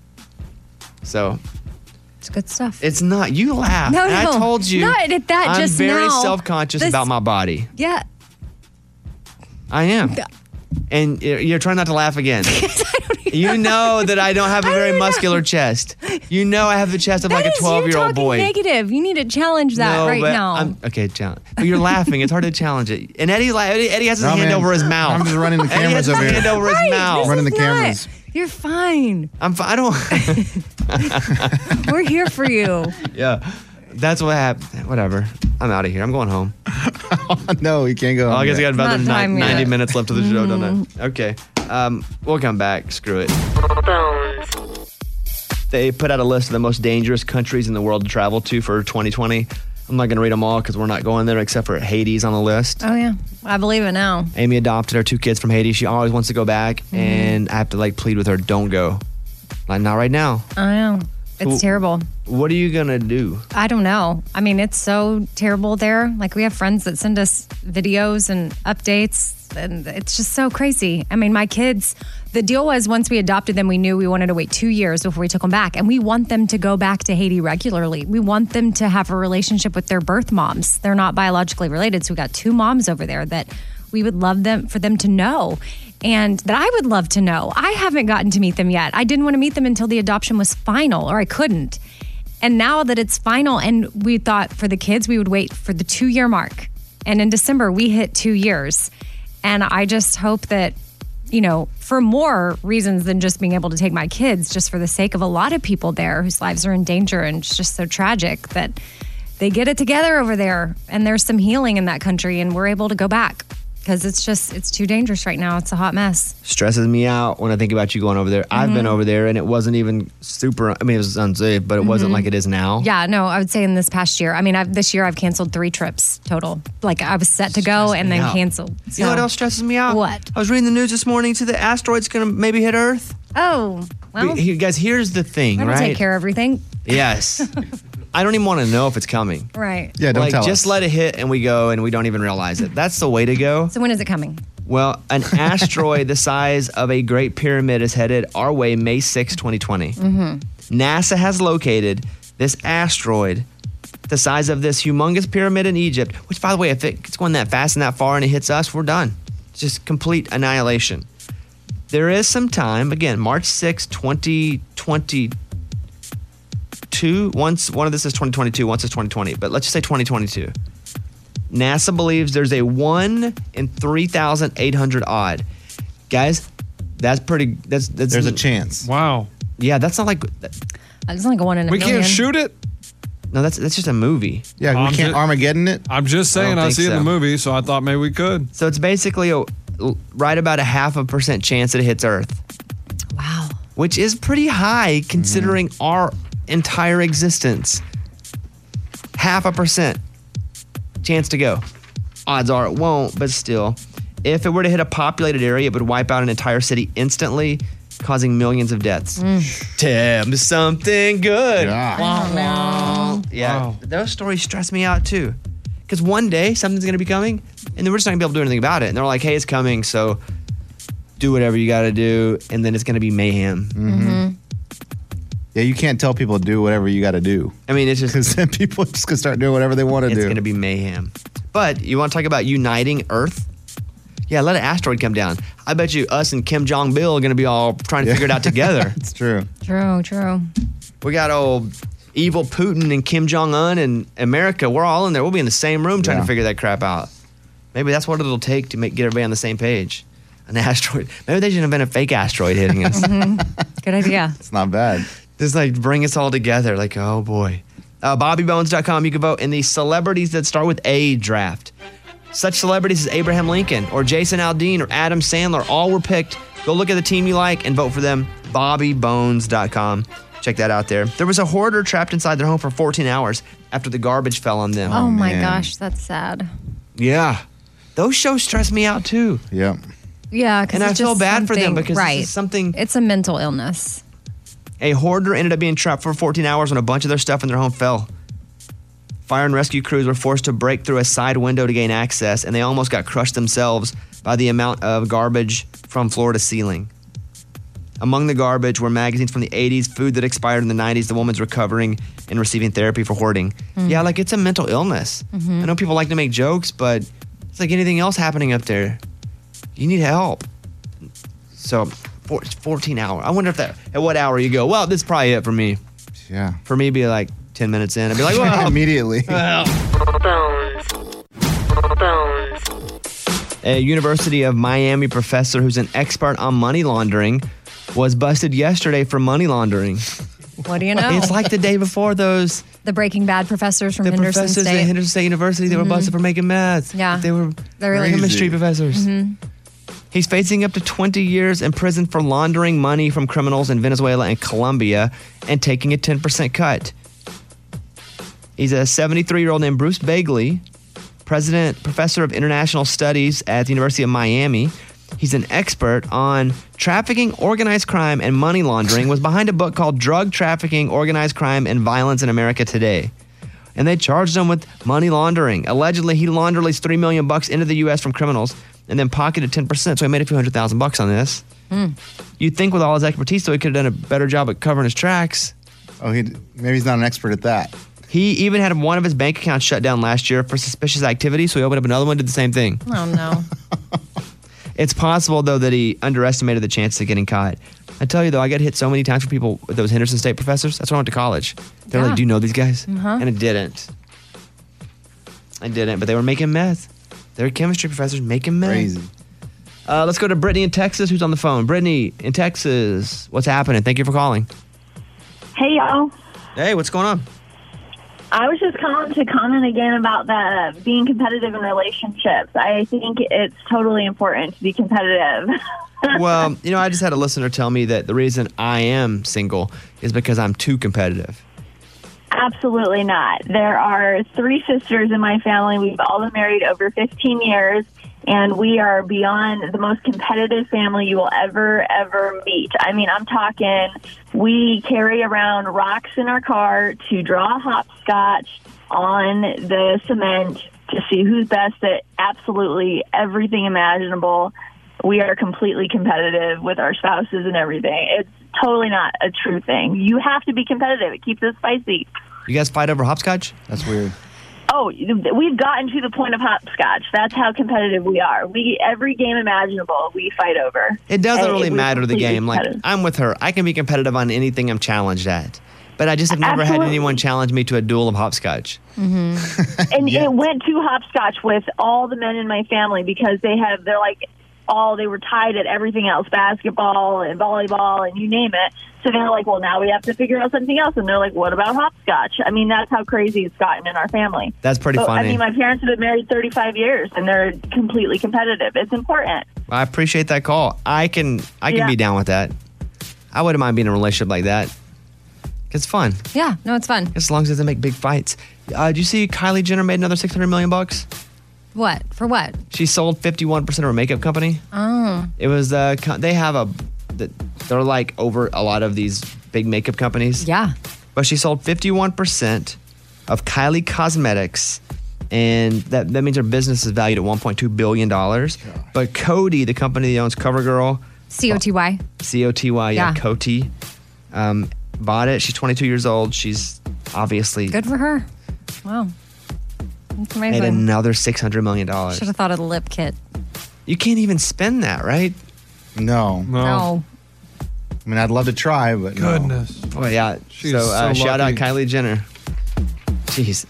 So It's good stuff. it's not, you laugh. No, and I no. told you, Not at that I'm just very now. self-conscious This- about my body. Yeah. I am. And you're you're trying not to laugh again. You know that I don't have a very muscular chest. You know I have the chest of like a twelve-year-old boy. Negative. You need to challenge that no, right but now. I'm, okay, challenge. But you're laughing. It's hard to challenge it. And Eddie, Eddie, Eddie has his No, hand man. over his mouth. I'm just running the Eddie has cameras his over here. hand over his Right, mouth. this Running is the not- cameras. You're fine. I'm fine. I don't. We're here for you. Yeah. That's what happened. Whatever. I'm out of here. I'm going home. No, you can't go Oh, home I guess I yet. got about Not ni- time yet. ninety minutes left of the show, don't Mm-hmm. I? Okay. Um, we'll come back. Screw it. They put out a list of the most dangerous countries in the world to travel to for twenty twenty. I'm not going to read them all because we're not going there except for Haiti's on the list. Oh, yeah. I believe it now. Amy adopted her two kids from Haiti. She always wants to go back, Mm-hmm. and I have to like plead with her, don't go. Like, not right now. I know. It's Who- terrible. What are you going to do? I don't know. I mean, it's so terrible there. Like, we have friends that send us videos and updates, and it's just so crazy. I mean, my kids, the deal was once we adopted them, we knew we wanted to wait two years before we took them back. And we want them to go back to Haiti regularly. We want them to have a relationship with their birth moms. They're not biologically related. So we got two moms over there that we would love them for them to know. And that I would love to know. I haven't gotten to meet them yet. I didn't want to meet them until the adoption was final, or I couldn't. And now that it's final, and we thought for the kids, we would wait for the two year mark. And in December, we hit two years. And I just hope that, you know, for more reasons than just being able to take my kids, just for the sake of a lot of people there whose lives are in danger, and it's just so tragic that they get it together over there and there's some healing in that country and we're able to go back. Because it's just, it's too dangerous right now. It's a hot mess. Stresses me out when I think about you going over there. I've been Mhm. over there, and it wasn't even super, I mean, it was unsafe, but it wasn't Mhm. like it is now. Yeah, no, I would say in this past year. I mean, I've, this year I've canceled three trips total. Like I was set to go and then me out. canceled. You know what So- else stresses me out? What? I was reading the news this morning to the asteroid's going to maybe hit Earth. Oh, well, He- guys, here's the thing, I don't right? take care of everything. Yes. I don't even want to know if it's coming. Right. Yeah, don't like, tell just us. let it hit and we go and we don't even realize it. That's the way to go. So when is it coming? Well, an asteroid the size of a Great Pyramid is headed our way May sixth, twenty twenty. Mm-hmm. NASA has located this asteroid the size of this humongous pyramid in Egypt, which, by the way, if it's going that fast and that far and it hits us, we're done. It's just complete annihilation. There is some time, again, March sixth, twenty twenty-two. Once, one of this is twenty twenty-two, once is twenty twenty, but let's just say twenty twenty-two. NASA believes there's a one in three thousand eight hundred odd. Guys, that's pretty, that's, that's There's a chance. Wow. Yeah, that's not like, It's like one in a We million. can't shoot it? no, that's that's just a movie. Yeah, we I'm can't ju- Armageddon it. I'm just saying, I I, don't see think it in the so. movie, so I thought maybe we could. So it's basically a right about a half a percent chance that it hits Earth. Wow. Which is pretty high considering Mm-hmm. our entire existence. Half a percent chance to go. Odds are it won't, but still. If it were to hit a populated area, it would wipe out an entire city instantly, causing millions of deaths. Tell me something good. Yeah. Yeah, Wow. those stories stress me out too. Because one day something's going to be coming, and then we're just not going to be able to do anything about it. And they're like, hey, it's coming, so do whatever you got to do, and then it's going to be mayhem. Mm-hmm. Yeah, you can't tell people to do whatever you got to do. I mean, it's just Because then people just gonna start doing whatever they want to it's do. going to be mayhem. But you want to talk about uniting Earth? Yeah, let an asteroid come down. I bet you us and Kim Jong Bill are going to be all trying to Yeah. figure it out together. It's true. True, true. We got old evil Putin and Kim Jong Un and America. We're all in there. We'll be in the same room trying Yeah. to figure that crap out. Maybe that's what it'll take to make get everybody on the same page. An asteroid. Maybe they should invent a fake asteroid hitting us. Good idea. It's not bad. Just like bring us all together. Like, oh boy. Uh, Bobby Bones dot com. You can vote in the celebrities that start with A draft. Such celebrities as Abraham Lincoln or Jason Aldean or Adam Sandler all were picked. Go look at the team you like and vote for them. Bobby Bones dot com. Check that out there. There was a hoarder trapped inside their home for fourteen hours after the garbage fell on them. Oh, my man. gosh, that's sad. Yeah. Those shows stress me out too. Yep. Yeah, because And I feel bad for them because this right. is something. It's a mental illness. A hoarder ended up being trapped for fourteen hours when a bunch of their stuff in their home fell. Fire and rescue crews were forced to break through a side window to gain access, and they almost got crushed themselves by the amount of garbage from floor to ceiling. Among the garbage were magazines from the eighties, food that expired in the nineties, the woman's recovering and receiving therapy for hoarding. Mm. Yeah, like it's a mental illness. Mhm. I know people like to make jokes, but it's like anything else happening up there. You need help. So four, fourteen hour. I wonder if that, at what hour you go, well, this is probably it for me. Yeah. For me, it'd be like ten minutes in. I'd be like, well. Immediately. Well. Bones. Bones. A University of Miami professor who's an expert on money laundering was busted yesterday for money laundering. What do you know? It's like the day before those. The Breaking Bad professors from The Henderson professors State. at Henderson State University, they Mhm. were busted for making meth. Yeah. They were They're really chemistry crazy. professors. Mhm. He's facing up to twenty years in prison for laundering money from criminals in Venezuela and Colombia and taking a ten percent cut. He's a seventy-three-year-old named Bruce Bagley, president, professor of international studies at the University of Miami. He's an expert on trafficking, organized crime, and money laundering, was behind a book called Drug Trafficking, Organized Crime, and Violence in America Today. And they charged him with money laundering. Allegedly, he laundered at least three million bucks into the U S from criminals and then pocketed ten percent, so he made a few hundred thousand bucks on this. Mm. You'd think with all his expertise, though, he could have done a better job at covering his tracks. Oh, he maybe he's not an expert at that. He even had one of his bank accounts shut down last year for suspicious activity, so he opened up another one, did the same thing. Oh, no. It's possible, though, that he underestimated the chances of getting caught. I tell you, though, I got hit so many times from people, those Henderson State professors. That's when I went to college. They're Yeah. like, do you know these guys? Uh-huh. And I didn't. I didn't, but they were making meth. They're chemistry professors making meth. Crazy. Uh, let's go to Brittany in Texas, who's on the phone. Brittany in Texas, what's happening? Thank you for calling. Hey, y'all. Hey, what's going on? I was just calling to comment again about the being competitive in relationships. I think it's totally important to be competitive. Well, you know, I just had a listener tell me that the reason I am single is because I'm too competitive. Absolutely not. There are three sisters in my family. We've all been married over fifteen years, and we are beyond the most competitive family you will ever, ever meet. I mean, I'm talking, we carry around rocks in our car to draw hopscotch on the cement to see who's best at absolutely everything imaginable. We are completely competitive with our spouses and everything. It's totally not a true thing. You have to be competitive. It keeps it spicy. You guys fight over hopscotch? That's weird. Oh, we've gotten to the point of hopscotch. That's how competitive we are. We every game imaginable, we fight over. It doesn't And really we're matter the completely game. Like, competitive. I'm with her. I can be competitive on anything I'm challenged at. But I just have never had Absolutely. anyone challenge me to a duel of hopscotch. Mm-hmm. And it went to hopscotch with all the men in my family because they have, they're like, all, they were tied at everything else, basketball and volleyball and you name it. So they're like, well, now we have to figure out something else. And they're like, what about hopscotch? I mean, that's how crazy it's gotten in our family. That's pretty But, funny. I mean, my parents have been married thirty-five years and they're completely competitive. It's important. I appreciate that call. I can I can Yeah. be down with that. I wouldn't mind being in a relationship like that. It's fun. Yeah, no, it's fun. As long as it doesn't make big fights. Uh, did you see Kylie Jenner made another six hundred million bucks? What? For what? She sold fifty-one percent of her makeup company. Oh. It was uh, co- they have a they're like over a lot of these big makeup companies. Yeah. But she sold fifty-one percent of Kylie Cosmetics, and that, that means her business is valued at one point two billion dollars. But Coty, the company that owns CoverGirl, C O T Y. C O T Y, yeah, Yeah. Coty, um, bought it. She's twenty-two years old. She's obviously Good for her. Wow. That's made amazing. another six hundred million dollars. Should have thought of the lip kit. You can't even spend that, right? No. No. I mean, I'd love to try, but no. Goodness. Oh, yeah. She's so uh, so shout out lucky. Kylie Jenner. Jeez.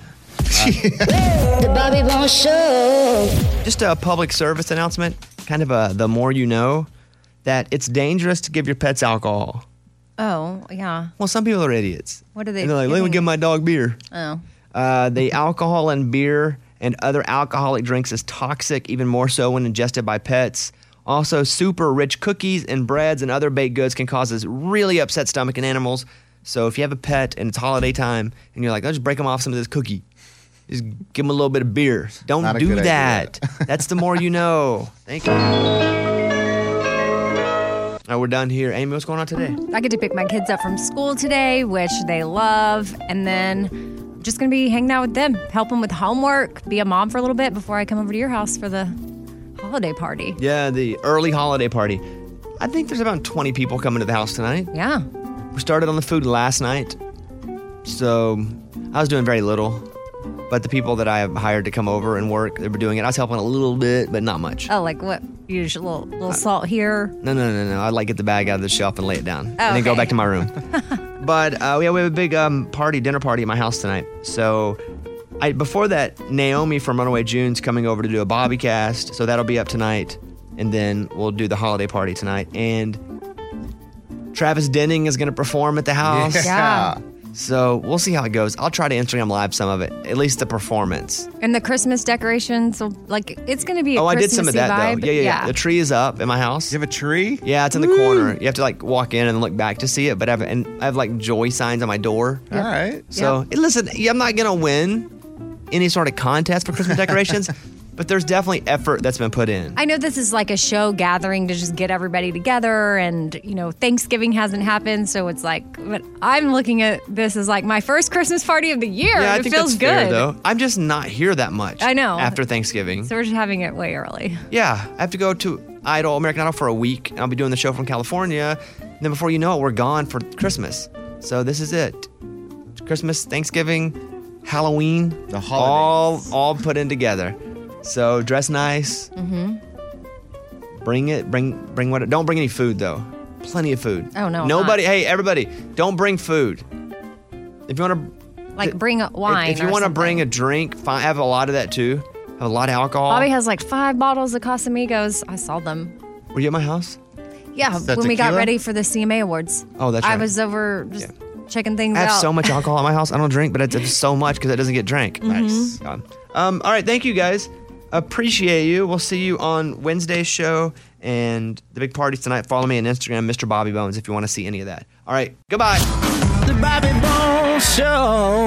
The Bobby Bones Show. Just a public service announcement, kind of a the more you know, that it's dangerous to give your pets alcohol. Oh, yeah. Well, some people are idiots. What are they And they're like, let me giving? give my dog beer. Oh. Uh, the alcohol in beer and other alcoholic drinks is toxic, even more so when ingested by pets. Also, super rich cookies and breads and other baked goods can cause this really upset stomach in animals. So if you have a pet and it's holiday time and you're like, I'll just break them off some of this cookie. Just give them a little bit of beer. Don't Not a do good idea. that. That's the more you know. Thank you. All right, we're done here. Amy, what's going on today? I get to pick my kids up from school today, which they love, and then I'm just going to be hanging out with them, help them with homework, be a mom for a little bit before I come over to your house for the holiday party. Yeah, the early holiday party. I think there's about twenty people coming to the house tonight. Yeah. We started on the food last night, so I was doing very little. But the people that I have hired to come over and work, they were doing it. I was helping a little bit, but not much. Oh, like what? You just a little, little salt here. No, no, no, no. I like get the bag out of the shelf and lay it down, and then go okay. back to my room. But uh, we have we have a big um, party, dinner party at my house tonight. So, I before that, Naomi from Runaway June's coming over to do a Bobby cast, so that'll be up tonight, and then we'll do the holiday party tonight. And Travis Denning is going to perform at the house. Yeah. So we'll see how it goes. I'll try to Instagram live some of it, at least the performance. And the Christmas decorations, so, like, it's going to be a Oh, I did Christmassy some of that vibe. though. Yeah, yeah, yeah. The tree is up in my house. You have a tree? Yeah, it's in the corner. You have to like walk in and look back to see it. But I have and I have like joy signs on my door. All right. So Yep. eh, listen, I'm not gonna win any sort of contest for Christmas decorations, but there's definitely effort that's been put in. I know this is like a show gathering to just get everybody together, and you know Thanksgiving hasn't happened, so it's like. But I'm looking at this as like my first Christmas party of the year. Yeah, I it think feels that's fair good. though. I'm just not here that much. I know. After Thanksgiving. So we're just having it way early. Yeah, I have to go to Idol, American Idol for a week, and I'll be doing the show from California. And then before you know it, we're gone for Christmas. So this is it. Christmas, Thanksgiving, Halloween, The all holidays. all put in together. So dress nice. Mm-hmm. Bring it. Bring bring what? Don't bring any food though. Plenty of food. Oh, no, I'm Nobody. not. Hey, everybody! Don't bring food. If you want to, Like bring a wine. if you or want to something. bring a drink, fine, have a lot of that too. Have a lot of alcohol. Bobby has like five bottles of Casamigos. I saw them. Were you at my house? Yeah, Is that when we got tequila? ready for the C M A awards. Oh, that's I right. was over just checking things I have out. so much alcohol at my house. I don't drink, but it's, it's so much because it doesn't get drank. Mhm. Nice. Um, um, all right. Thank you guys. Appreciate you. We'll see you on Wednesday's show and the big parties tonight. Follow me on Instagram, Mister Bobby Bones, if you want to see any of that. All right. Goodbye. The Bobby Bones Show.